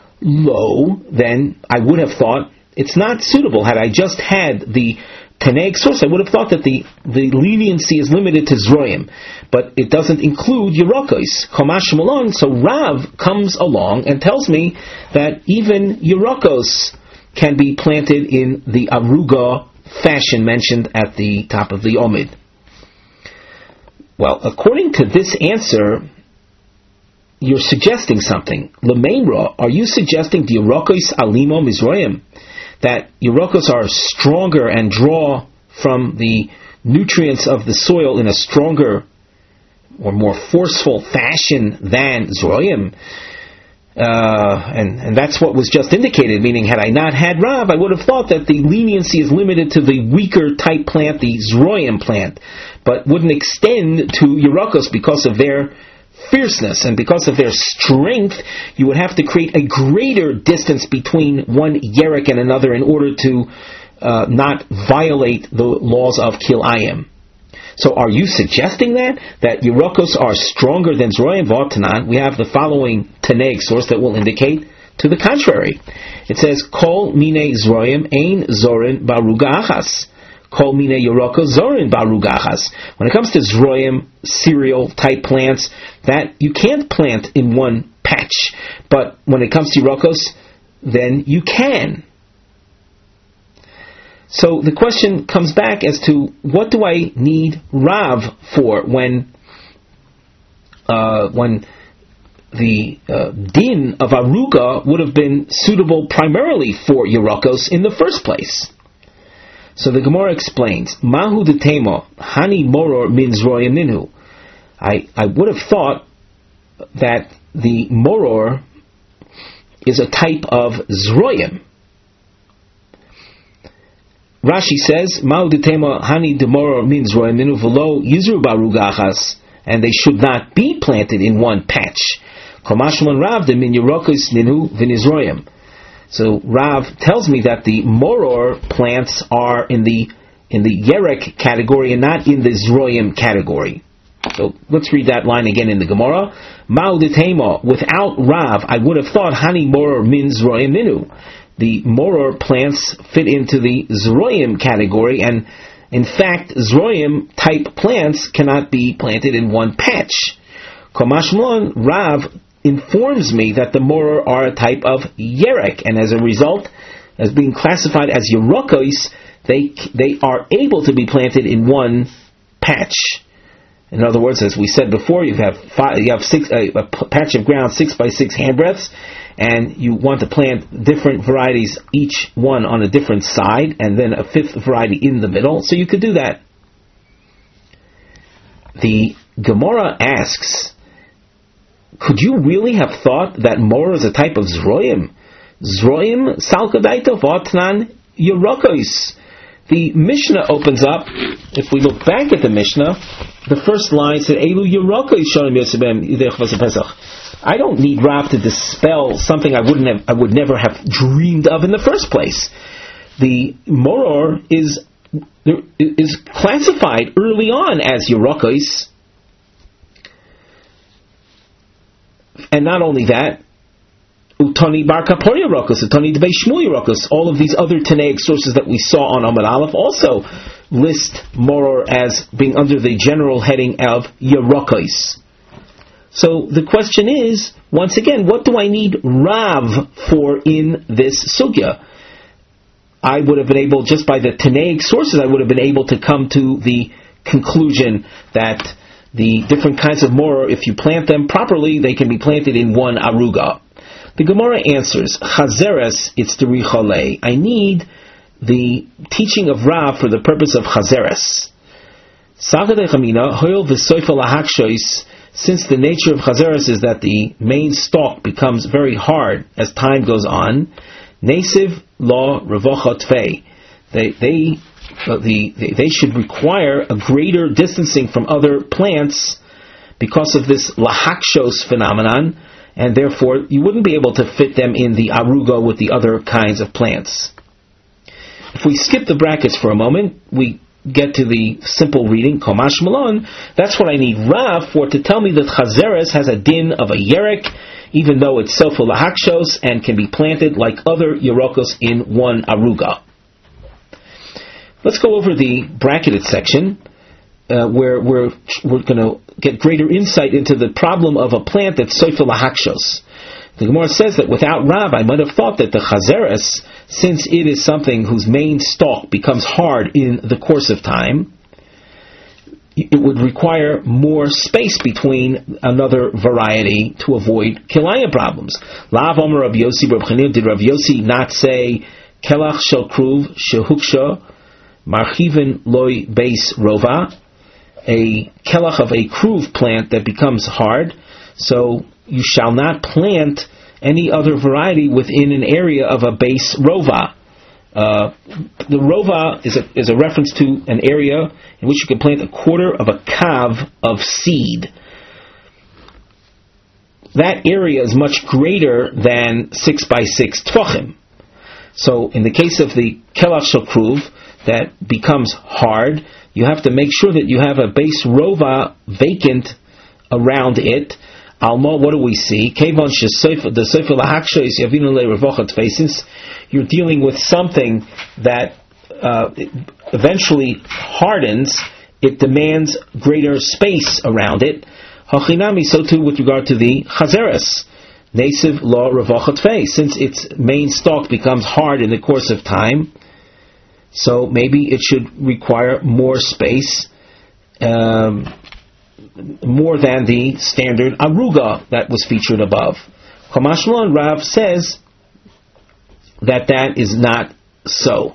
lo, then I would have thought it's not suitable. Had I just had the Tanaic source, I would have thought that the, the leniency is limited to Zroim, but it doesn't include Yerokos. Chomash Malon, so Rav comes along and tells me that even Yerokos can be planted in the Aruga fashion mentioned at the top of the Omid. Well, according to this answer, you're suggesting something. L'meira, are you suggesting the Yerokos alimo mizroyim, that Yerokos are stronger and draw from the nutrients of the soil in a stronger or more forceful fashion than Zroyim? Uh, and, and that's what was just indicated, meaning had I not had Rav, I would have thought that the leniency is limited to the weaker type plant, the Zroyim plant, but wouldn't extend to Yerokos because of their fierceness and because of their strength. You would have to create a greater distance between one Yerek and another in order to uh, not violate the laws of Kilayim. So are you suggesting that? That Yerokos are stronger than Zroyim? V'atanan, we have the following Tanaic source that will indicate to the contrary. It says, Kol mine Zroyim ein zorin baruga achas. Kol mine Yerokos zorin baruga achas. When it comes to Zroyim, cereal type plants, that you can't plant in one patch. But when it comes to Yerokos, then you can. So the question comes back as to what do I need Rav for when uh, when the uh, din of Aruga would have been suitable primarily for Yerokos in the first place. So the Gemara explains, Mahu de Tema, Hani Moror min Zroyim Ninhu. I, I would have thought that the Moror is a type of Zroyim. Rashi says, Ma'u detema hani demora min zroim minu v'lo yizru b'aruga achas, and they should not be planted in one patch. Komashman Rav de min yerokos ninu v'nizroim. So Rav tells me that the moror plants are in the in the yerek category and not in the zroim category. So let's read that line again in the Gemara. Ma'u detema, without Rav, I would have thought hani moror min zroim ninu. The moror plants fit into the zroim category, and in fact, zroim type plants cannot be planted in one patch. Komashmon Rav informs me that the moror are a type of yerek, and as a result, as being classified as yerokos, they they are able to be planted in one patch. In other words, as we said before, you have five, you have six a, a patch of ground six by six handbreadths, and you want to plant different varieties, each one on a different side, and then a fifth variety in the middle. So you could do that. The Gemara asks, could you really have thought that moror is a type of zroim? Zroim salkadaita v'atnan yerokos. The Mishnah opens up. If we look back at the Mishnah, the first line said, Elu yerokos shonim yosebem yidei chavas pesach. I don't need Rav to dispel something I wouldn't have, I would never have dreamed of in the first place. The moror is is classified early on as yerokos, and not only that, utani bar kapor yerokos, utani debei shmul yerokos. All of these other Tanaic sources that we saw on Amud Aleph also list moror as being under the general heading of yerokos. So the question is, once again, what do I need Rav for in this sugya? I would have been able, just by the Tanaic sources, I would have been able to come to the conclusion that the different kinds of moror, if you plant them properly, they can be planted in one aruga. The Gemara answers, Chazeres, it's the richale. I need the teaching of Rav for the purpose of Chazeres. Sagade chamina, hoil v'soifa lahakshois. Since the nature of Chazeres is that the main stalk becomes very hard as time goes on, Nesiv lo revocha tfei. They they uh, the, they they should require a greater distancing from other plants because of this lahakshos phenomenon, and therefore you wouldn't be able to fit them in the aruga with the other kinds of plants. If we skip the brackets for a moment, we get to the simple reading, Komash Malon. That's what I need Rav for, to tell me that Chazeres has a din of a yerek, even though it's sofa lahakshos and can be planted like other yerokos in one aruga. Let's go over the bracketed section, uh, where we're we're going to get greater insight into the problem of a plant that's sofa lahakshos. The Gemara says that without Rav, I might have thought that the Chazeres, since it is something whose main stalk becomes hard in the course of time, it would require more space between another variety to avoid kilaya problems. Lav Omer Rav Yossi Bar Chanina, did Rav Yossi not say kelach shel kruv shehuksha marchiven loy beis rova, a kelach of a kruv plant that becomes hard, so you shall not plant any other variety within an area of a base rova. Uh, the rova is a, is a reference to an area in which you can plant a quarter of a kav of seed. That area is much greater than six by six tfachim. So in the case of the kelach shel kruv that becomes hard, you have to make sure that you have a base rova vacant around it. Alma, what do we see? The Sefer Lahaksha is Yavinu Le Revochat Face. Since you're dealing with something that uh, eventually hardens, it demands greater space around it. Hachinami, so too with regard to the Chazeres. Nesiv Lo Revochat Face. Since its main stalk becomes hard in the course of time, so maybe it should require more space. Um, more than the standard aruga that was featured above. Kamashlan Rav says that that is not so.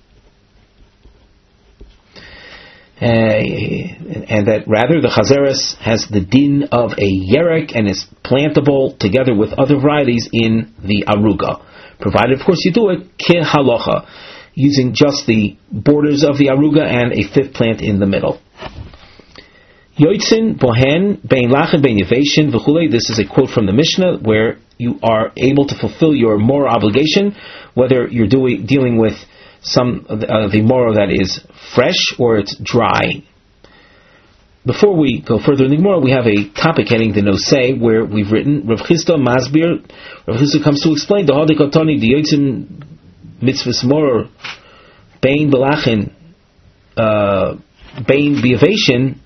Uh, and that rather the Chazeres has the din of a yerek and is plantable together with other varieties in the aruga. Provided, of course, you do it ki halacha. using just the borders of the aruga and a fifth plant in the middle. Yoitzin, bohen, bein lachen, bein yeveshin, v'chulei. This is a quote from the Mishnah where you are able to fulfill your moral obligation, whether you're doing, dealing with some of the, uh, the moral that is fresh or it's dry. Before we go further in the Gemara, we have a topic heading the Nosei, where we've written Rav Chisda Masbir. Rav Chisda comes to explain the Hadikotani, the Yotzin Mitzvahs Moror, Bein Belachin, Bein B'Yaveshin,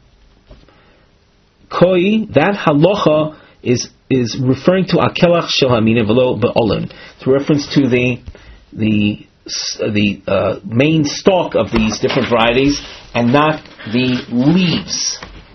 Koi, that halacha is is referring to Akelach Shel Hamina V'lo Be'olin. It's a reference to the the the uh, main stalk of these different varieties and not the leaves.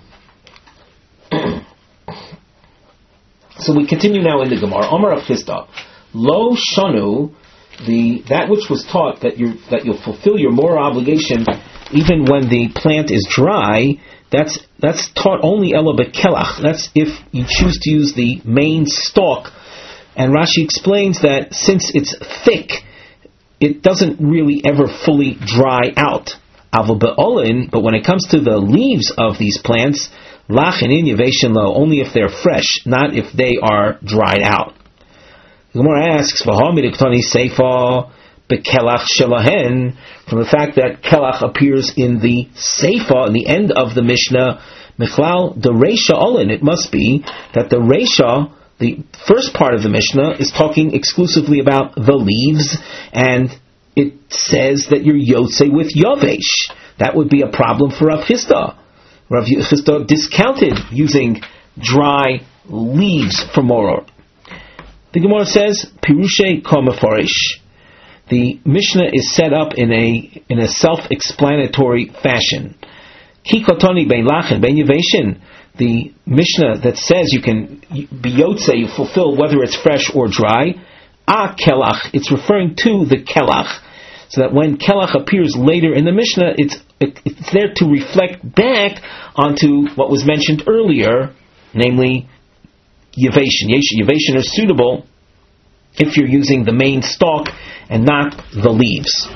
So we continue now in the Gemara. Omar of Chisda, Lo Shanu, the that which was taught that you that you'll fulfill your moral obligation even when the plant is dry. That's that's taught only Ela Bekelach. That's if you choose to use the main stalk. And Rashi explains that since it's thick, it doesn't really ever fully dry out. Aval be'olin, but when it comes to the leaves of these plants, lachin in yaveshin lo, only if they're fresh, not if they are dried out. The Gemara asks, v'hamidiktani seifa bekelach shelahen, from the fact that kelach appears in the seifa, in the end of the Mishnah, michlal the reisha olin, it must be that the reisha, the first part of the Mishnah, is talking exclusively about the leaves, and it says that you're yotze with yavesh. That would be a problem for Rav Chisda. Rav Chisda discounted using dry leaves for moror. The Gemara says, Pirushe Komeforish. The Mishnah is set up in a in a self-explanatory fashion. Ki kotoni bein lachen bein yaveshin. The Mishnah that says you can be yotze, you fulfill whether it's fresh or dry. Ah kelach. It's referring to the kelach, so that when kelach appears later in the Mishnah, it's it, it's there to reflect back onto what was mentioned earlier, namely yaveshin. Yaveshin are suitable if you're using the main stalk and not the leaves.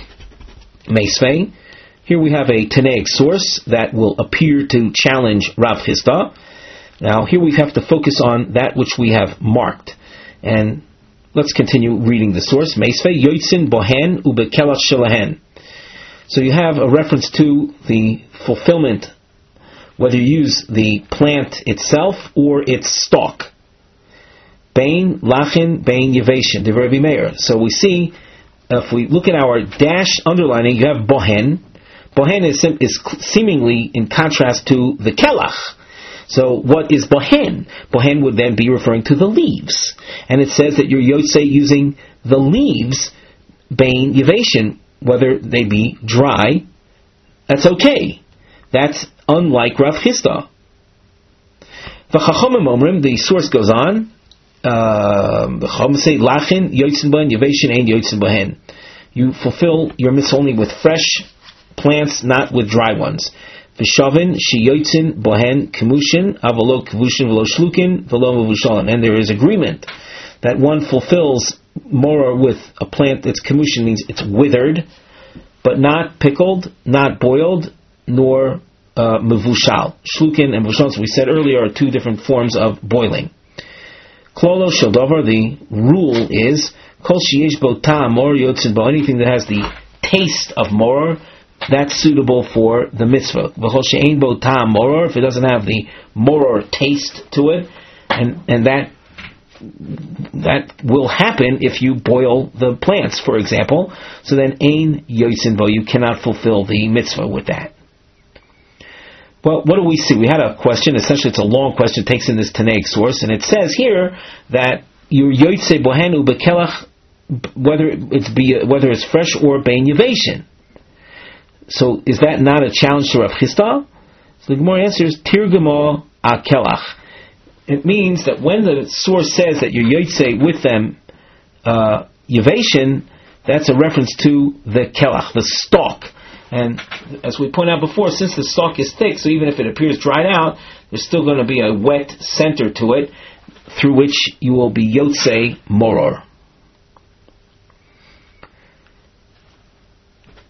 Meisvei. Here we have a Tanaic source that will appear to challenge Rav Chisda. Now here we have to focus on that which we have marked. And let's continue reading the source. Meisvei yoitzin bohen ubekelach shelahen. So you have a reference to the fulfillment, whether you use the plant itself or its stalk. Bein lachin bein yaveshin, the Rebbe Meir. So we see, if we look at our dash underlining, you have bohen. Bohen is, is seemingly in contrast to the kelach. So what is bohen? Bohen would then be referring to the leaves. And it says that you're yotze using the leaves, bein yaveshin, whether they be dry, that's okay. That's unlike Rav Chisda. The Chachamim Omrim, the source goes on, the Chachamim say, lachin yotzin bohen yaveshin ein yotzin bohen. You fulfill your mitzvah only with fresh plants, not with dry ones. V'shavin sheyotzin bohen kemushin avalo kevushin v'lo shlukin v'lo mevushalim. And there is agreement that one fulfills more with a plant that's kemushin, means it's withered, but not pickled, not boiled, nor uh, mevushal. Shlukin and mevushalim, as we said earlier, are two different forms of boiling. Klolo shel davar, the rule is kol sheyesh bo ta'am mor yotzin bo, anything that has the taste of moror, that's suitable for the mitzvah. V'chol she'ein bo ta'am moror, if it doesn't have the moror taste to it, and and that that will happen if you boil the plants, for example. So then ein yotzin bo, you cannot fulfill the mitzvah with that. Well, what do we see? We had a question. Essentially, it's a long question. It takes in this Tanaic source, and it says here that your yotze bohen ubekelach, whether it's be whether it's fresh or bein yaveshin. So, is that not a challenge to Rav Chisda? So the Gemara answers tirgamo akelach. It means that when the source says that your yotze with them uh, yaveshin, that's a reference to the kelach, the stalk. And as we pointed out before, since the stalk is thick, so even if it appears dried out, there's still going to be a wet center to it, through which you will be yotze moror.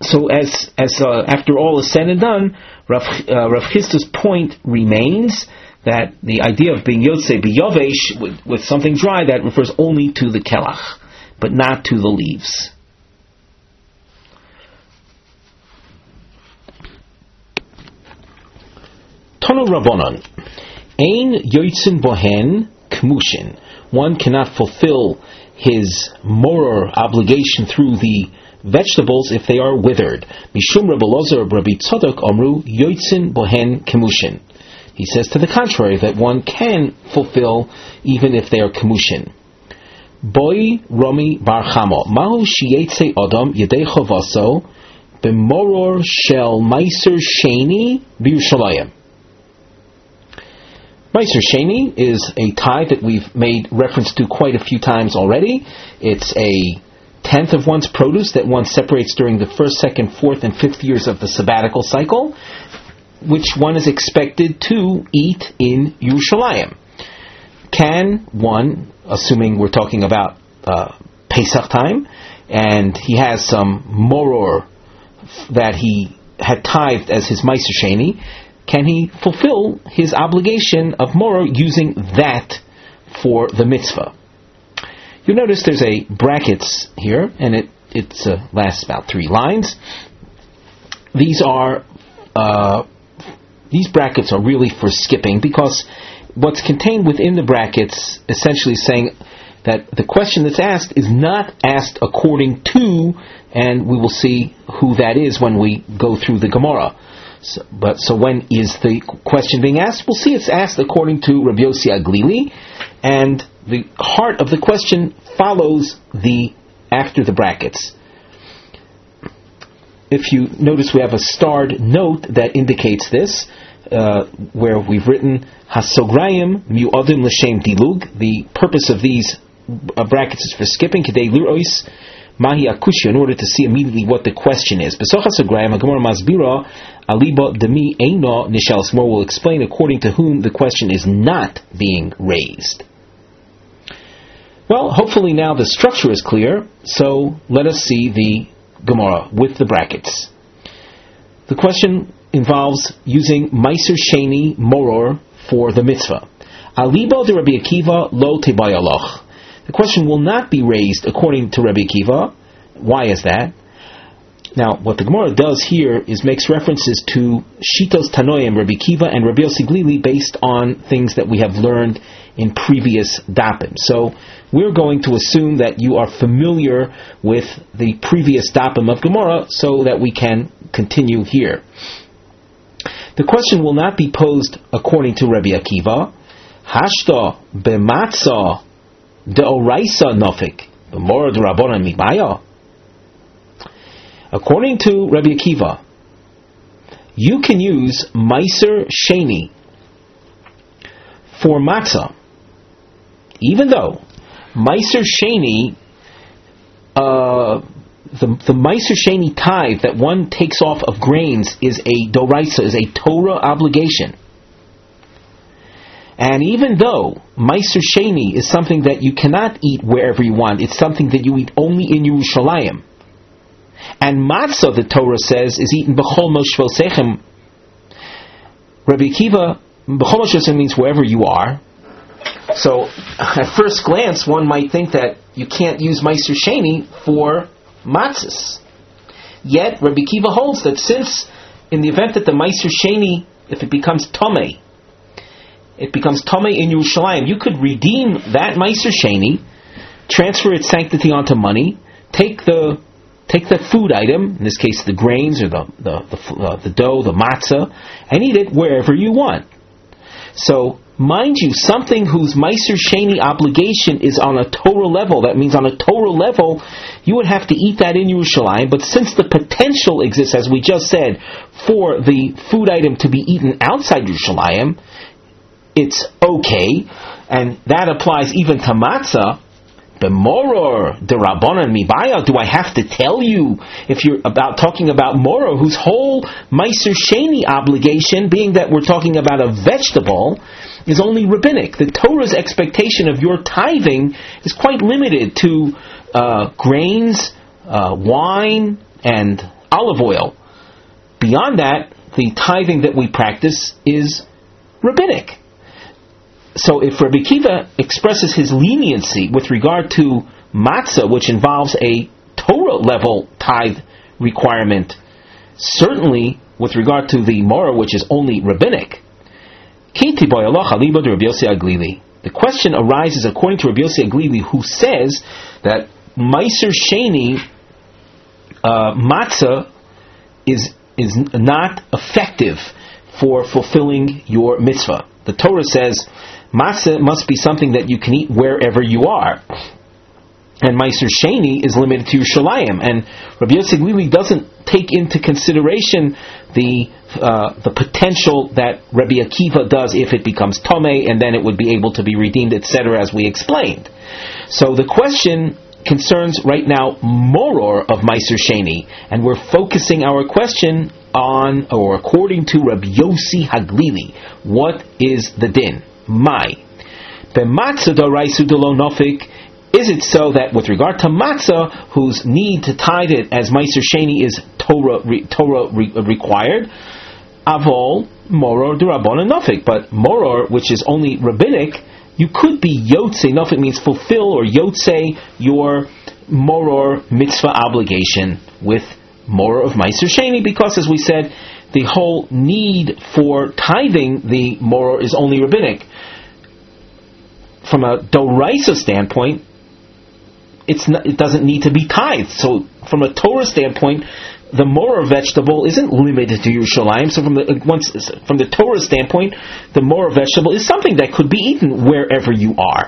so as as uh, after all is said and done, Rav, uh, Rav Chisda's point remains that the idea of being Yotzei B'Yovesh with, with something dry, that refers only to the kelach, but not to the leaves. Tonu Rabbanon, Ein Yotzin Bohen Kmushin. One cannot fulfill his moral obligation through the vegetables if they are withered. Mishum Rabbi Elazar Rabbi Tzadok Amru Yotzin Bohen Kmushin. He says to the contrary, that one can fulfill even if they are kemushin. Boy Romi Bar Chamo Mahu Shiyetze Adam Yedei Chovaso B'moror Shel Meiser Sheni B'Yushalayim. Meiser Sheni is a tithe that we've made reference to quite a few times already. It's a tenth of one's produce that one separates during the first, second, fourth, and fifth years of the sabbatical cycle, which one is expected to eat in Yerushalayim. Can one, assuming we're talking about uh, Pesach time, and he has some moror that he had tithed as his Meiser Sheni, can he fulfill his obligation of moror using that for the mitzvah? You notice there's a brackets here, and it it uh, lasts about three lines. These are uh, these brackets are really for skipping, because what's contained within the brackets essentially is saying that the question that's asked is not asked according to, and we will see who that is when we go through the Gemara. So, but so when is the question being asked? We'll see it's asked according to Rabbi Yossi Aglili, and the heart of the question follows the after the brackets. If you notice, we have a starred note that indicates this, uh, where we've written Hasograyim Mu'adim L'Shem Dilug. The purpose of these uh, brackets is for skipping. Kedei Lirois Mahi Akushya, in order to see immediately what the question is. Besoch Hasograyim Hagemara Masbira Aliba Demi Eino Nishal Smor will explain according to whom the question is not being raised. Well, hopefully now the structure is clear, so let us see the Gemara with the brackets. The question involves using Meiser Sheni Moror for the mitzvah. Alibo de Rabbi Akiva lo tebayaloch. The question will not be raised according to Rabbi Akiva. Why is that? Now, what the Gemara does here is makes references to Shitos Tanoim, Rabbi Akiva, and Rabbi Yossi Glili based on things that we have learned in previous dapim. So we're going to assume that you are familiar with the previous dapim of Gemara so that we can continue here. The question will not be posed according to Rabbi Akiva. Hashta b'matzah de'oraisa nofik b'morad rabbanan mibaya. According to Rabbi Akiva, you can use Meiser Sheni for matzah, even though Meiser Sheni, uh, the, the Meiser Sheni tithe that one takes off of grains is a doraisa, is a Torah obligation. And even though Meiser Sheni is something that you cannot eat wherever you want, it's something that you eat only in Yerushalayim. And matzah, the Torah says, is eaten b'chol moshvel sechem. Rabbi Akiva, b'chol moshvel sechem means wherever you are. So, at first glance, one might think that you can't use Meiser Sheni for matzahs. Yet, Rabbi Akiva holds that since, in the event that the Meiser Sheni, if it becomes tomei, it becomes tomei in Yerushalayim, you could redeem that Meiser Sheni, transfer its sanctity onto money, take the Take that food item, in this case the grains or the the the, uh, the dough, the matzah, and eat it wherever you want. So, mind you, something whose Meiser Sheni obligation is on a Torah level, that means on a Torah level, you would have to eat that in Yerushalayim, but since the potential exists, as we just said, for the food item to be eaten outside Yerushalayim, it's okay, and that applies even to matzah. B'moror de rabbanan mibaya. Do I have to tell you, if you're about talking about moror, whose whole Meiser Sheni obligation, being that we're talking about a vegetable, is only rabbinic. The Torah's expectation of your tithing is quite limited to uh, grains, uh, wine, and olive oil. Beyond that, the tithing that we practice is rabbinic. So if Rabbi Akiva expresses his leniency with regard to matzah, which involves a Torah level tithe requirement, certainly with regard to the Morah, which is only rabbinic, the question arises according to Rabbi Yossi Aglili, who says that Meiser Sheni uh, matzah is is not effective for fulfilling your mitzvah. The Torah says matzah must be something that you can eat wherever you are. And Meiser Sheni is limited to Yerushalayim. And Rabbi Yossi Aglili doesn't take into consideration the uh, the potential that Rabbi Akiva does if it becomes Tomei, and then it would be able to be redeemed, et cetera, as we explained. So the question concerns right now Moror of Meiser Sheni, and we're focusing our question on, or according to Rabbi Yossi Haglili, what is the din? Mai. B'matzah d'oraisu d'lo nofik. Is it so that with regard to matzah, whose need to tithe it as Meiser Sheni is Torah re, Torah re, required, avol moror d'rabbanan nofik, but moror, which is only rabbinic, you could be yotzei. Nofik means fulfill, or yotzei your moror mitzvah obligation with moror of Meiser Sheni, because as we said, the whole need for tithing the moror is only rabbinic. From a doraisa standpoint, It's not, it doesn't need to be tithed. So, from a Torah standpoint, the moror vegetable isn't limited to Yerushalayim. So, from the once from the Torah standpoint, the moror vegetable is something that could be eaten wherever you are.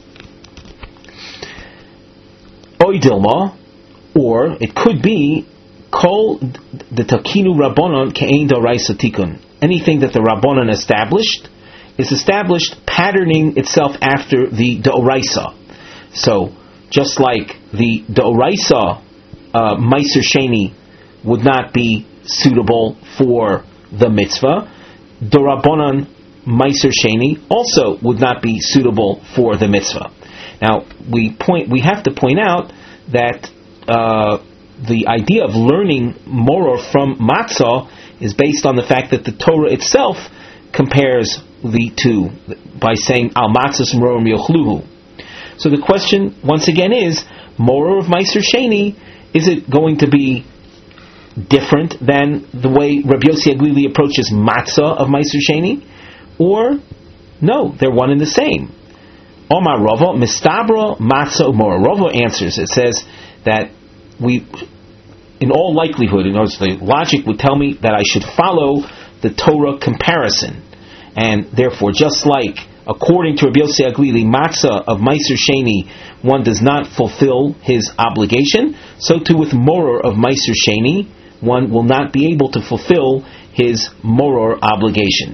Oidilma, or it could be kol the takinu rabbanon ke'ein d'oraisa tikun. Anything that the rabbanon established is established patterning itself after the d'oraisa. So, just like the D'oraisa uh, Meiser Sheni would not be suitable for the mitzvah, D'Rabbanan Meiser Sheni also would not be suitable for the mitzvah. Now, we point we have to point out that uh, the idea of learning moror from matzah is based on the fact that the Torah itself compares the two by saying Al matzahs morom yochluhu. So the question, once again, is, moror of Meiser Sheni, is it going to be different than the way Rabbi Yossi Aglili approaches matzah of Meiser Sheni? Or, no, they're one and the same. Omar Rava, mistabra matzah umorah. Rava answers, it says that we, in all likelihood, in other words, the logic would tell me that I should follow the Torah comparison. And therefore, just like according to Rabbi Yossi Aglili, matzah of Meiser Sheni, one does not fulfill his obligation, so too with moror of Meiser Sheni, one will not be able to fulfill his moror obligation.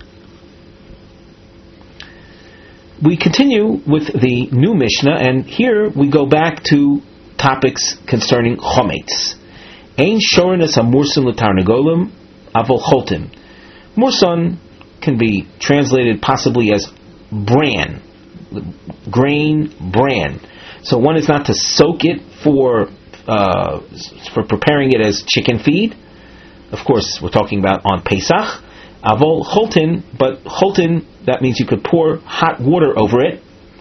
We continue with the new Mishnah, and here we go back to topics concerning chometz. Ein shorenes hamursan l'tarnagolim avol choltim. Mursan can be translated possibly as bran, grain bran. So one is not to soak it for uh, for preparing it as chicken feed. Of course, we're talking about on Pesach. Avol choltin, but choltin, that means you could pour hot water over it.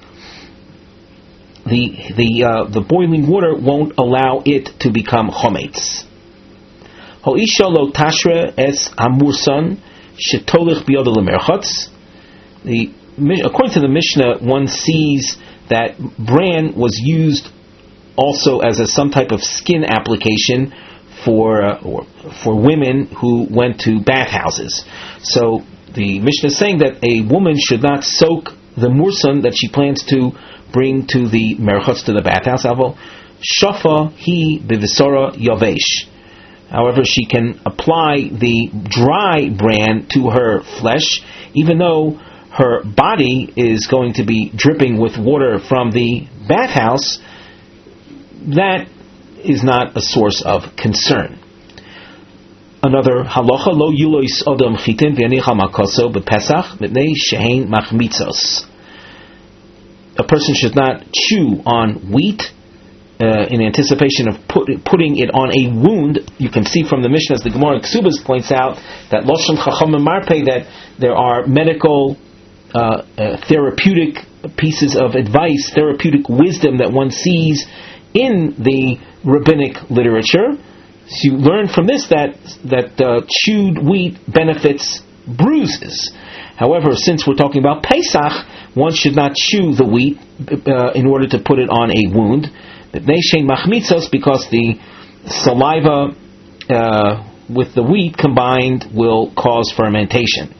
The the uh, the boiling water won't allow it to become chometz. Ho'isha lo tashra es hamursan shetolich biyod lemerchatz. The According to the Mishnah, one sees that bran was used also as a, some type of skin application for uh, or for women who went to bathhouses. So the Mishnah is saying that a woman should not soak the mursan that she plans to bring to the merchotz, to the bathhouse. Avo shafa hi bivisora yavesh. However, she can apply the dry bran to her flesh, even though her body is going to be dripping with water from the bathhouse. That is not a source of concern. Another halacha, lo yulois odom chitin v'yanichal makaso b'pesach mipnei shehein machmitzos. A person should not chew on wheat uh, in anticipation of put, putting it on a wound. You can see from the Mishnah, as the Gemara in Ksubas points out, that Loshen Chacham Marpeh, that there are medical, uh, uh, therapeutic pieces of advice, therapeutic wisdom that one sees in the rabbinic literature. So you learn from this that that uh, chewed wheat benefits bruises. However, since we're talking about Pesach, one should not chew the wheat uh, in order to put it on a wound. Because the saliva uh, with the wheat combined will cause fermentation.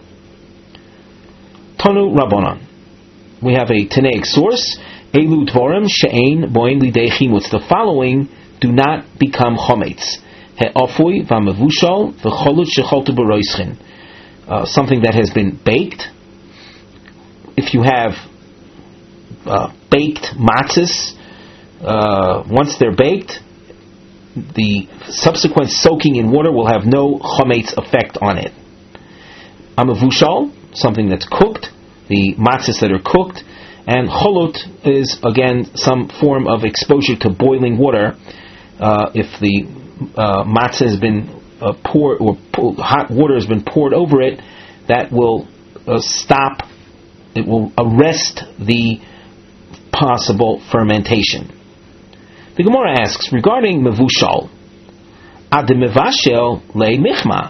Tanu Rabbanan. We have a Tanaic source. Elu dvorim she'ein boim lidei chimutz. The following do not become chometz. He'afui v'mevushal v'cholut shecholtu b'roischin. Something that has been baked. If you have uh, baked matzahs, uh, once they're baked, the subsequent soaking in water will have no chometz effect on it. Amavushal, something that's cooked, the matzahs that are cooked, and cholut is again some form of exposure to boiling water. Uh, if the uh, matzah has been uh, poured, or po- hot water has been poured over it, that will uh, stop, it will arrest the possible fermentation. The Gemara asks, regarding mevushal, ad mevashel le michma,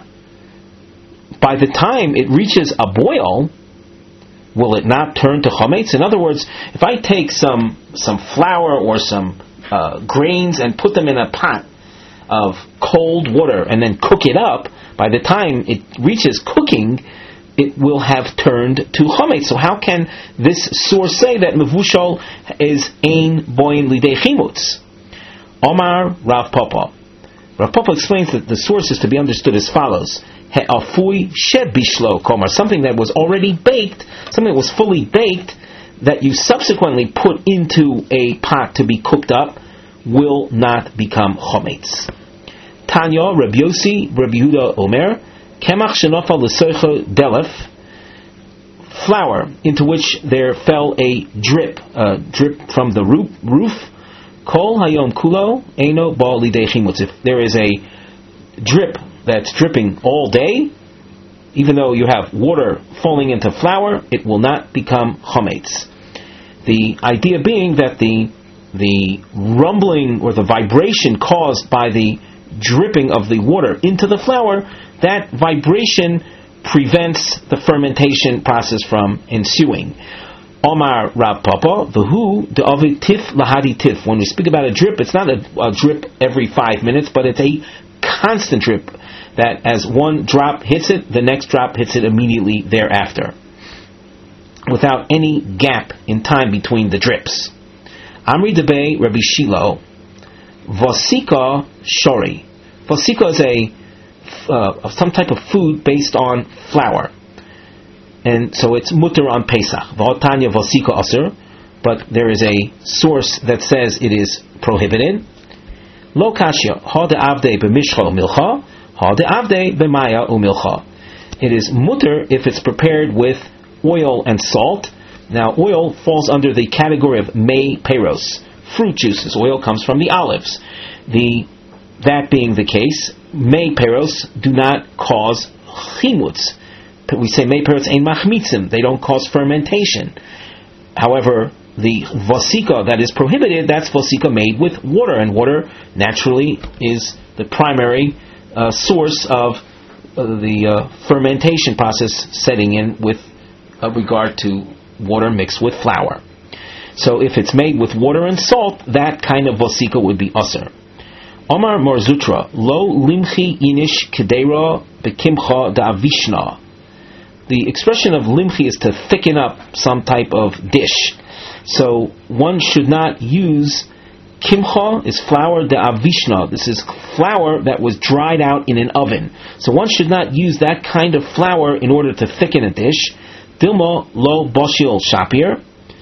by the time it reaches a boil, will it not turn to chometz? In other words, if I take some some flour or some uh, grains and put them in a pot of cold water and then cook it up, by the time it reaches cooking, it will have turned to chometz. So how can this source say that mevushal is ein boin lidei chimutz? Omar Rav Papa. Rav Papa explains that the source is to be understood as follows: He'afui shebishlo komar, something that was already baked, something that was fully baked, that you subsequently put into a pot to be cooked up, will not become chometz. Tanya Rabbi Yossi Rabbi Yehuda Omer, Kemach shenofa l'soicha delef, flour into which there fell a drip, a drip from the roof. Kol hayom kulo eino ba lidei chimutz. If there is a drip that's dripping all day, even though you have water falling into flour, it will not become chometz. The idea being that the the rumbling or the vibration caused by the dripping of the water into the flour, that vibration prevents the fermentation process from ensuing. Omar Rav Papa, the who the avi tif lahadi tif. When we speak about a drip, it's not a, a drip every five minutes, but it's a constant drip that as one drop hits it, the next drop hits it immediately thereafter, without any gap in time between the drips. Amri debei Rabbi Shilo, Vasika shori. Vasika is a uh, some type of food based on flour, and so it's mutter on Pesach. V'otanya vasika aser, but there is a source that says it is prohibited. Lo kashya ha de avde b'mishcha umilcha, ha de avde b'maya umilcha. It is mutter if it's prepared with oil and salt. Now, oil falls under the category of mei peros, fruit juices. Oil comes from the olives. The that being the case, mei peros do not cause chimutz. We say mei peros ein machmitzim; they don't cause fermentation. However, the vasika that is prohibited, that's vasika made with water, and water naturally is the primary uh, source of uh, the uh, fermentation process setting in with uh, regard to water mixed with flour. So if it's made with water and salt, that kind of vasika would be aser. Omar Morzutra, lo limchi inish kedera bekimcha da'avishna. The expression of limchi is to thicken up some type of dish. So one should not use kimcha, is flour da'avishna. This is flour that was dried out in an oven. So one should not use that kind of flour in order to thicken a dish. Dilma lo boshil shapir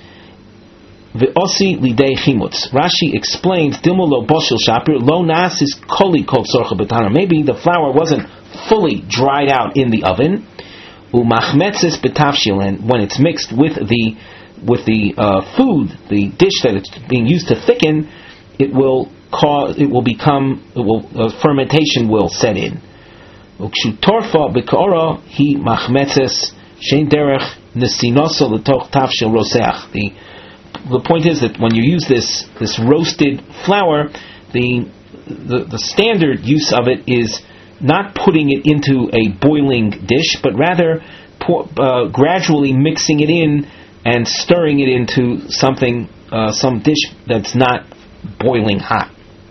v'osi lidei chimutz. Rashi explains Dilma lo boshil shapir lo nasis koli kol sorcha betana. Maybe the flour wasn't fully dried out in the oven. Umachmetzes betavshil, and when it's mixed with the with the uh, food, the dish that it's being used to thicken, it will cause, it will become, it will, uh, fermentation will set in. Ukshutorfa b'kora hi machmetzes shein derech nesinoso l'toch taf shel roseach. The the point is that when you use this this roasted flour, the the, the standard use of it is not putting it into a boiling dish, but rather pour, uh, gradually mixing it in and stirring it into something, uh, some dish that's not boiling hot.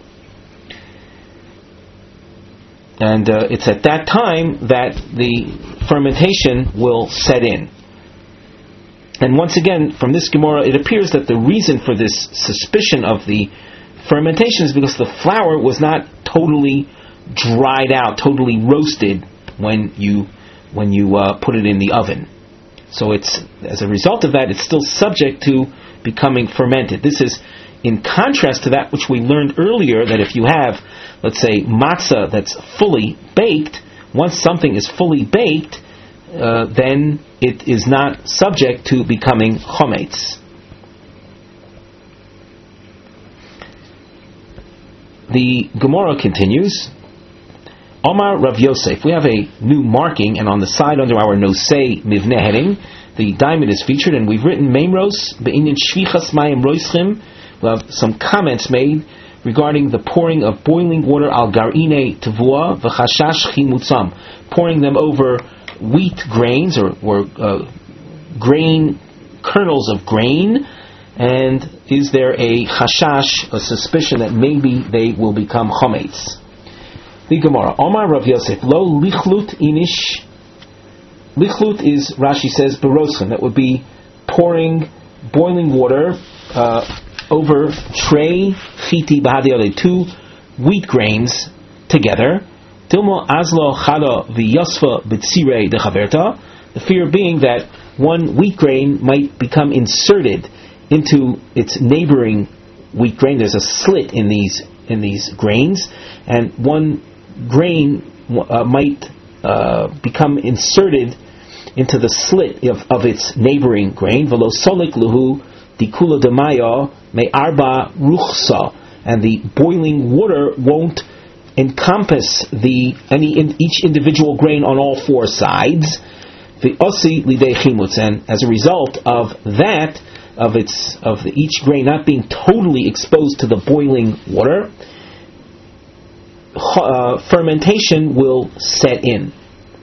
And uh, it's at that time that the fermentation will set in. And once again, from this Gemara, it appears that the reason for this suspicion of the fermentation is because the flour was not totally dried out, totally roasted when you when you uh, put it in the oven. So it's, as a result of that, it's still subject to becoming fermented. This is in contrast to that which we learned earlier, that if you have, let's say, matzah that's fully baked, once something is fully baked, uh, then it is not subject to becoming chometz. The Gemara continues, Omar Rav Yosef. We have a new marking, and on the side under our Nosei Mivneh heading, the diamond is featured, and we've written Meimros Be'inyan Shvichas Mayim Roischim. We have some comments made regarding the pouring of boiling water al garine tevua v'chashash chimutzam, pouring them over wheat grains or, or uh, grain kernels of grain, and is there a chashash, a suspicion that maybe they will become chometz? The Gemara, Omar Rav Yosef, lo lichlut inish. Lichlut is, Rashi says, beroschen. That would be pouring boiling water uh, over trei chiti bahadiole, two wheat grains together. Tilmo azlo chada v'yosfa b'tzirei dechaverta. The fear being that one wheat grain might become inserted into its neighboring wheat grain. There's a slit in these in these grains, and one grain uh, might uh, become inserted into the slit of, of its neighboring grain. Velo solik luhu dikula demaya me arba ruchsa, and the boiling water won't encompass the any in, each individual grain on all four sides. The osi lidei chimutz, and as a result of that, of its of the, each grain not being totally exposed to the boiling water, uh, fermentation will set in.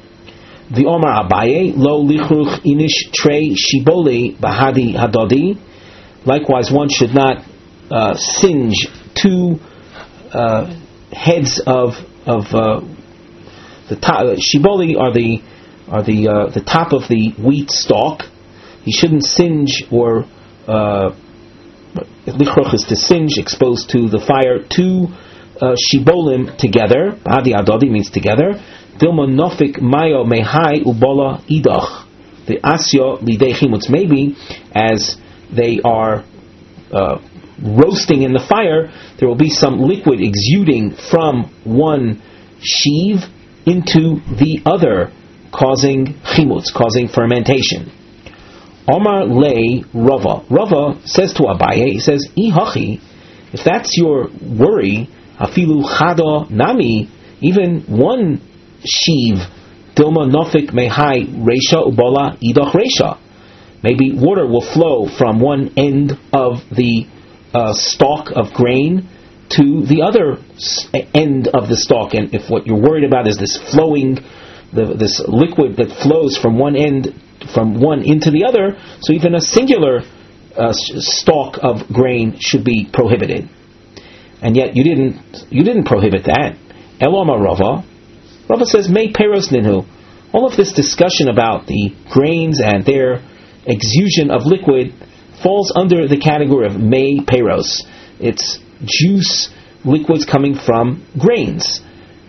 The Omar Abaye lo lichruch inish trei shiboli bahadi hadodi. Likewise, one should not uh, singe two uh, heads of of uh, the top. Shiboli are the are the uh, the top of the wheat stalk. He shouldn't singe or uh, lichruch is to singe, exposed to the fire, two uh, shibolim together. Bahadi hadodi means together. Dilma nofik mayo mehai ubola idach. The asyo lidei chimutz, maybe as they are uh, roasting in the fire, there will be some liquid exuding from one sheave into the other, causing chimutz, causing fermentation. Omar lei Rava. Rava says to Abaye, he says, Ihachi, if that's your worry, afilu chada nami, even one sheave, dilma nofik mehai reisha ubola idach reisha. Maybe water will flow from one end of the uh, stalk of grain to the other end of the stalk, and if what you're worried about is this flowing, the, this liquid that flows from one end, from one into the other, so even a singular uh, stalk of grain should be prohibited. And yet you didn't, you didn't prohibit that. Eloma Rava. Rava says, Mei peros ninhu. All of this discussion about the grains and their exusion of liquid falls under the category of mei peros. It's juice, liquids coming from grains.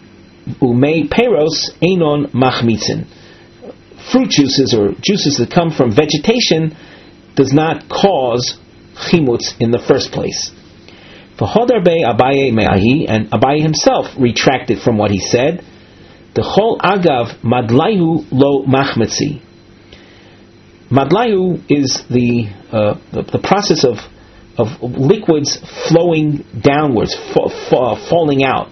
Umei peros einon machmitzin. Fruit juices or juices that come from vegetation does not cause chimutz in the first place. V'hodarbe Abaye me'ahi, and Abaye himself retracted from what he said. The chol agav madlayu lo machmetzi. Madlayu is the, uh, the the process of of liquids flowing downwards, fa- fa- falling out.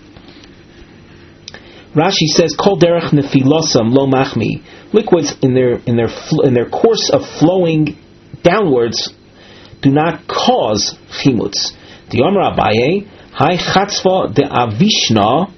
Rashi says, "Kol derech nefilosam lo machmi." Liquids in their in their fl- in their course of flowing downwards do not cause chimutz. The Amar Abaye, Hai chatzva de avishna.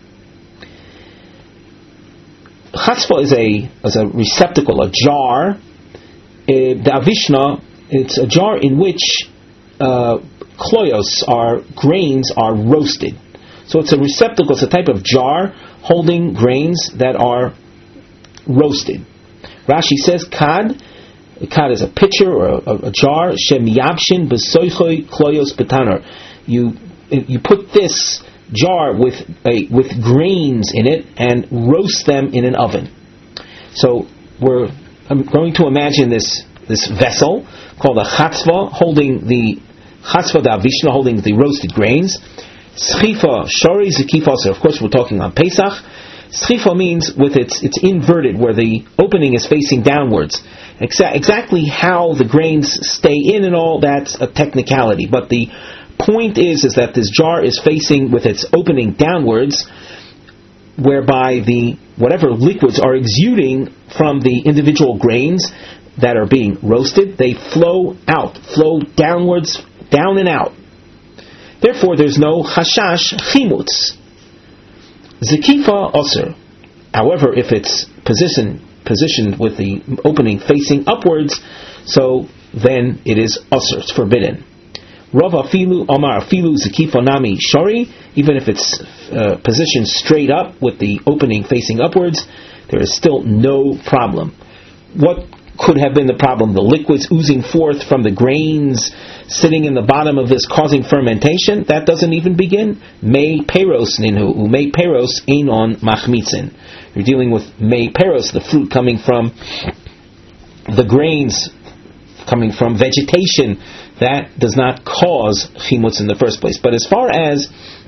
Chatzva is a is a receptacle, a jar. The avishna, it's a jar in which uh, kloyos, are grains, are roasted. So it's a receptacle, it's a type of jar holding grains that are roasted. Rashi says, Kad, Kad is a pitcher or a, a jar, Shem yabshin b'soichoi kloyos betaner. You you put this jar with a, with grains in it and roast them in an oven. So we're I'm going to imagine this this vessel called a chatzva, holding the chatzva da avishna, holding the roasted grains. Schifa shori zikifa. Of course, we're talking on Pesach. Schifa means with its it's inverted, where the opening is facing downwards. Exa- exactly how the grains stay in and all, that's a technicality. But the point is, is that this jar is facing with its opening downwards, whereby the whatever liquids are exuding from the individual grains that are being roasted, they flow out, flow downwards, down and out. Therefore, there's no chashash chimutz. Zikifa osir. However, if it's positioned positioned with the opening facing upwards, so then it is osir, it's forbidden. Rav afilu omar afilu zikifa nami shori. Even if it's uh, positioned straight up with the opening facing upwards, there is still no problem. What could have been the problem? The liquids oozing forth from the grains sitting in the bottom of this, causing fermentation? That doesn't even begin. Mei peros ninhu, mei peros einon machmitzin. You're dealing with mei peros, the fruit coming from the grains, coming from vegetation. That does not cause chimutz in the first place. But as far as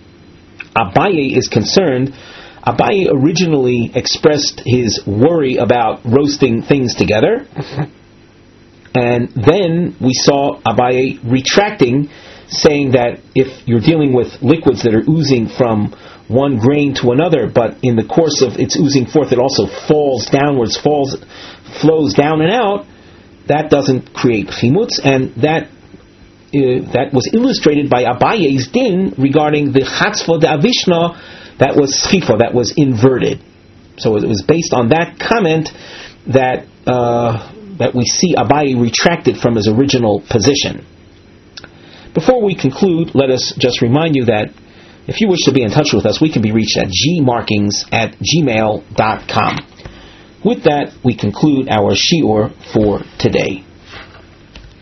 Abaye is concerned, Abaye originally expressed his worry about roasting things together, and then we saw Abaye retracting, saying that if you're dealing with liquids that are oozing from one grain to another, but in the course of its oozing forth it also falls downwards, falls, flows down and out, that doesn't create chimutz, and that uh, that was illustrated by Abaye's din regarding the chatzva de avishna. That was schifa, that was inverted. So it was based on that comment that uh, that we see Abaye retracted from his original position. Before we conclude, let us just remind you that if you wish to be in touch with us, we can be reached at g markings at gmail dot com. With that, we conclude our shiur for today.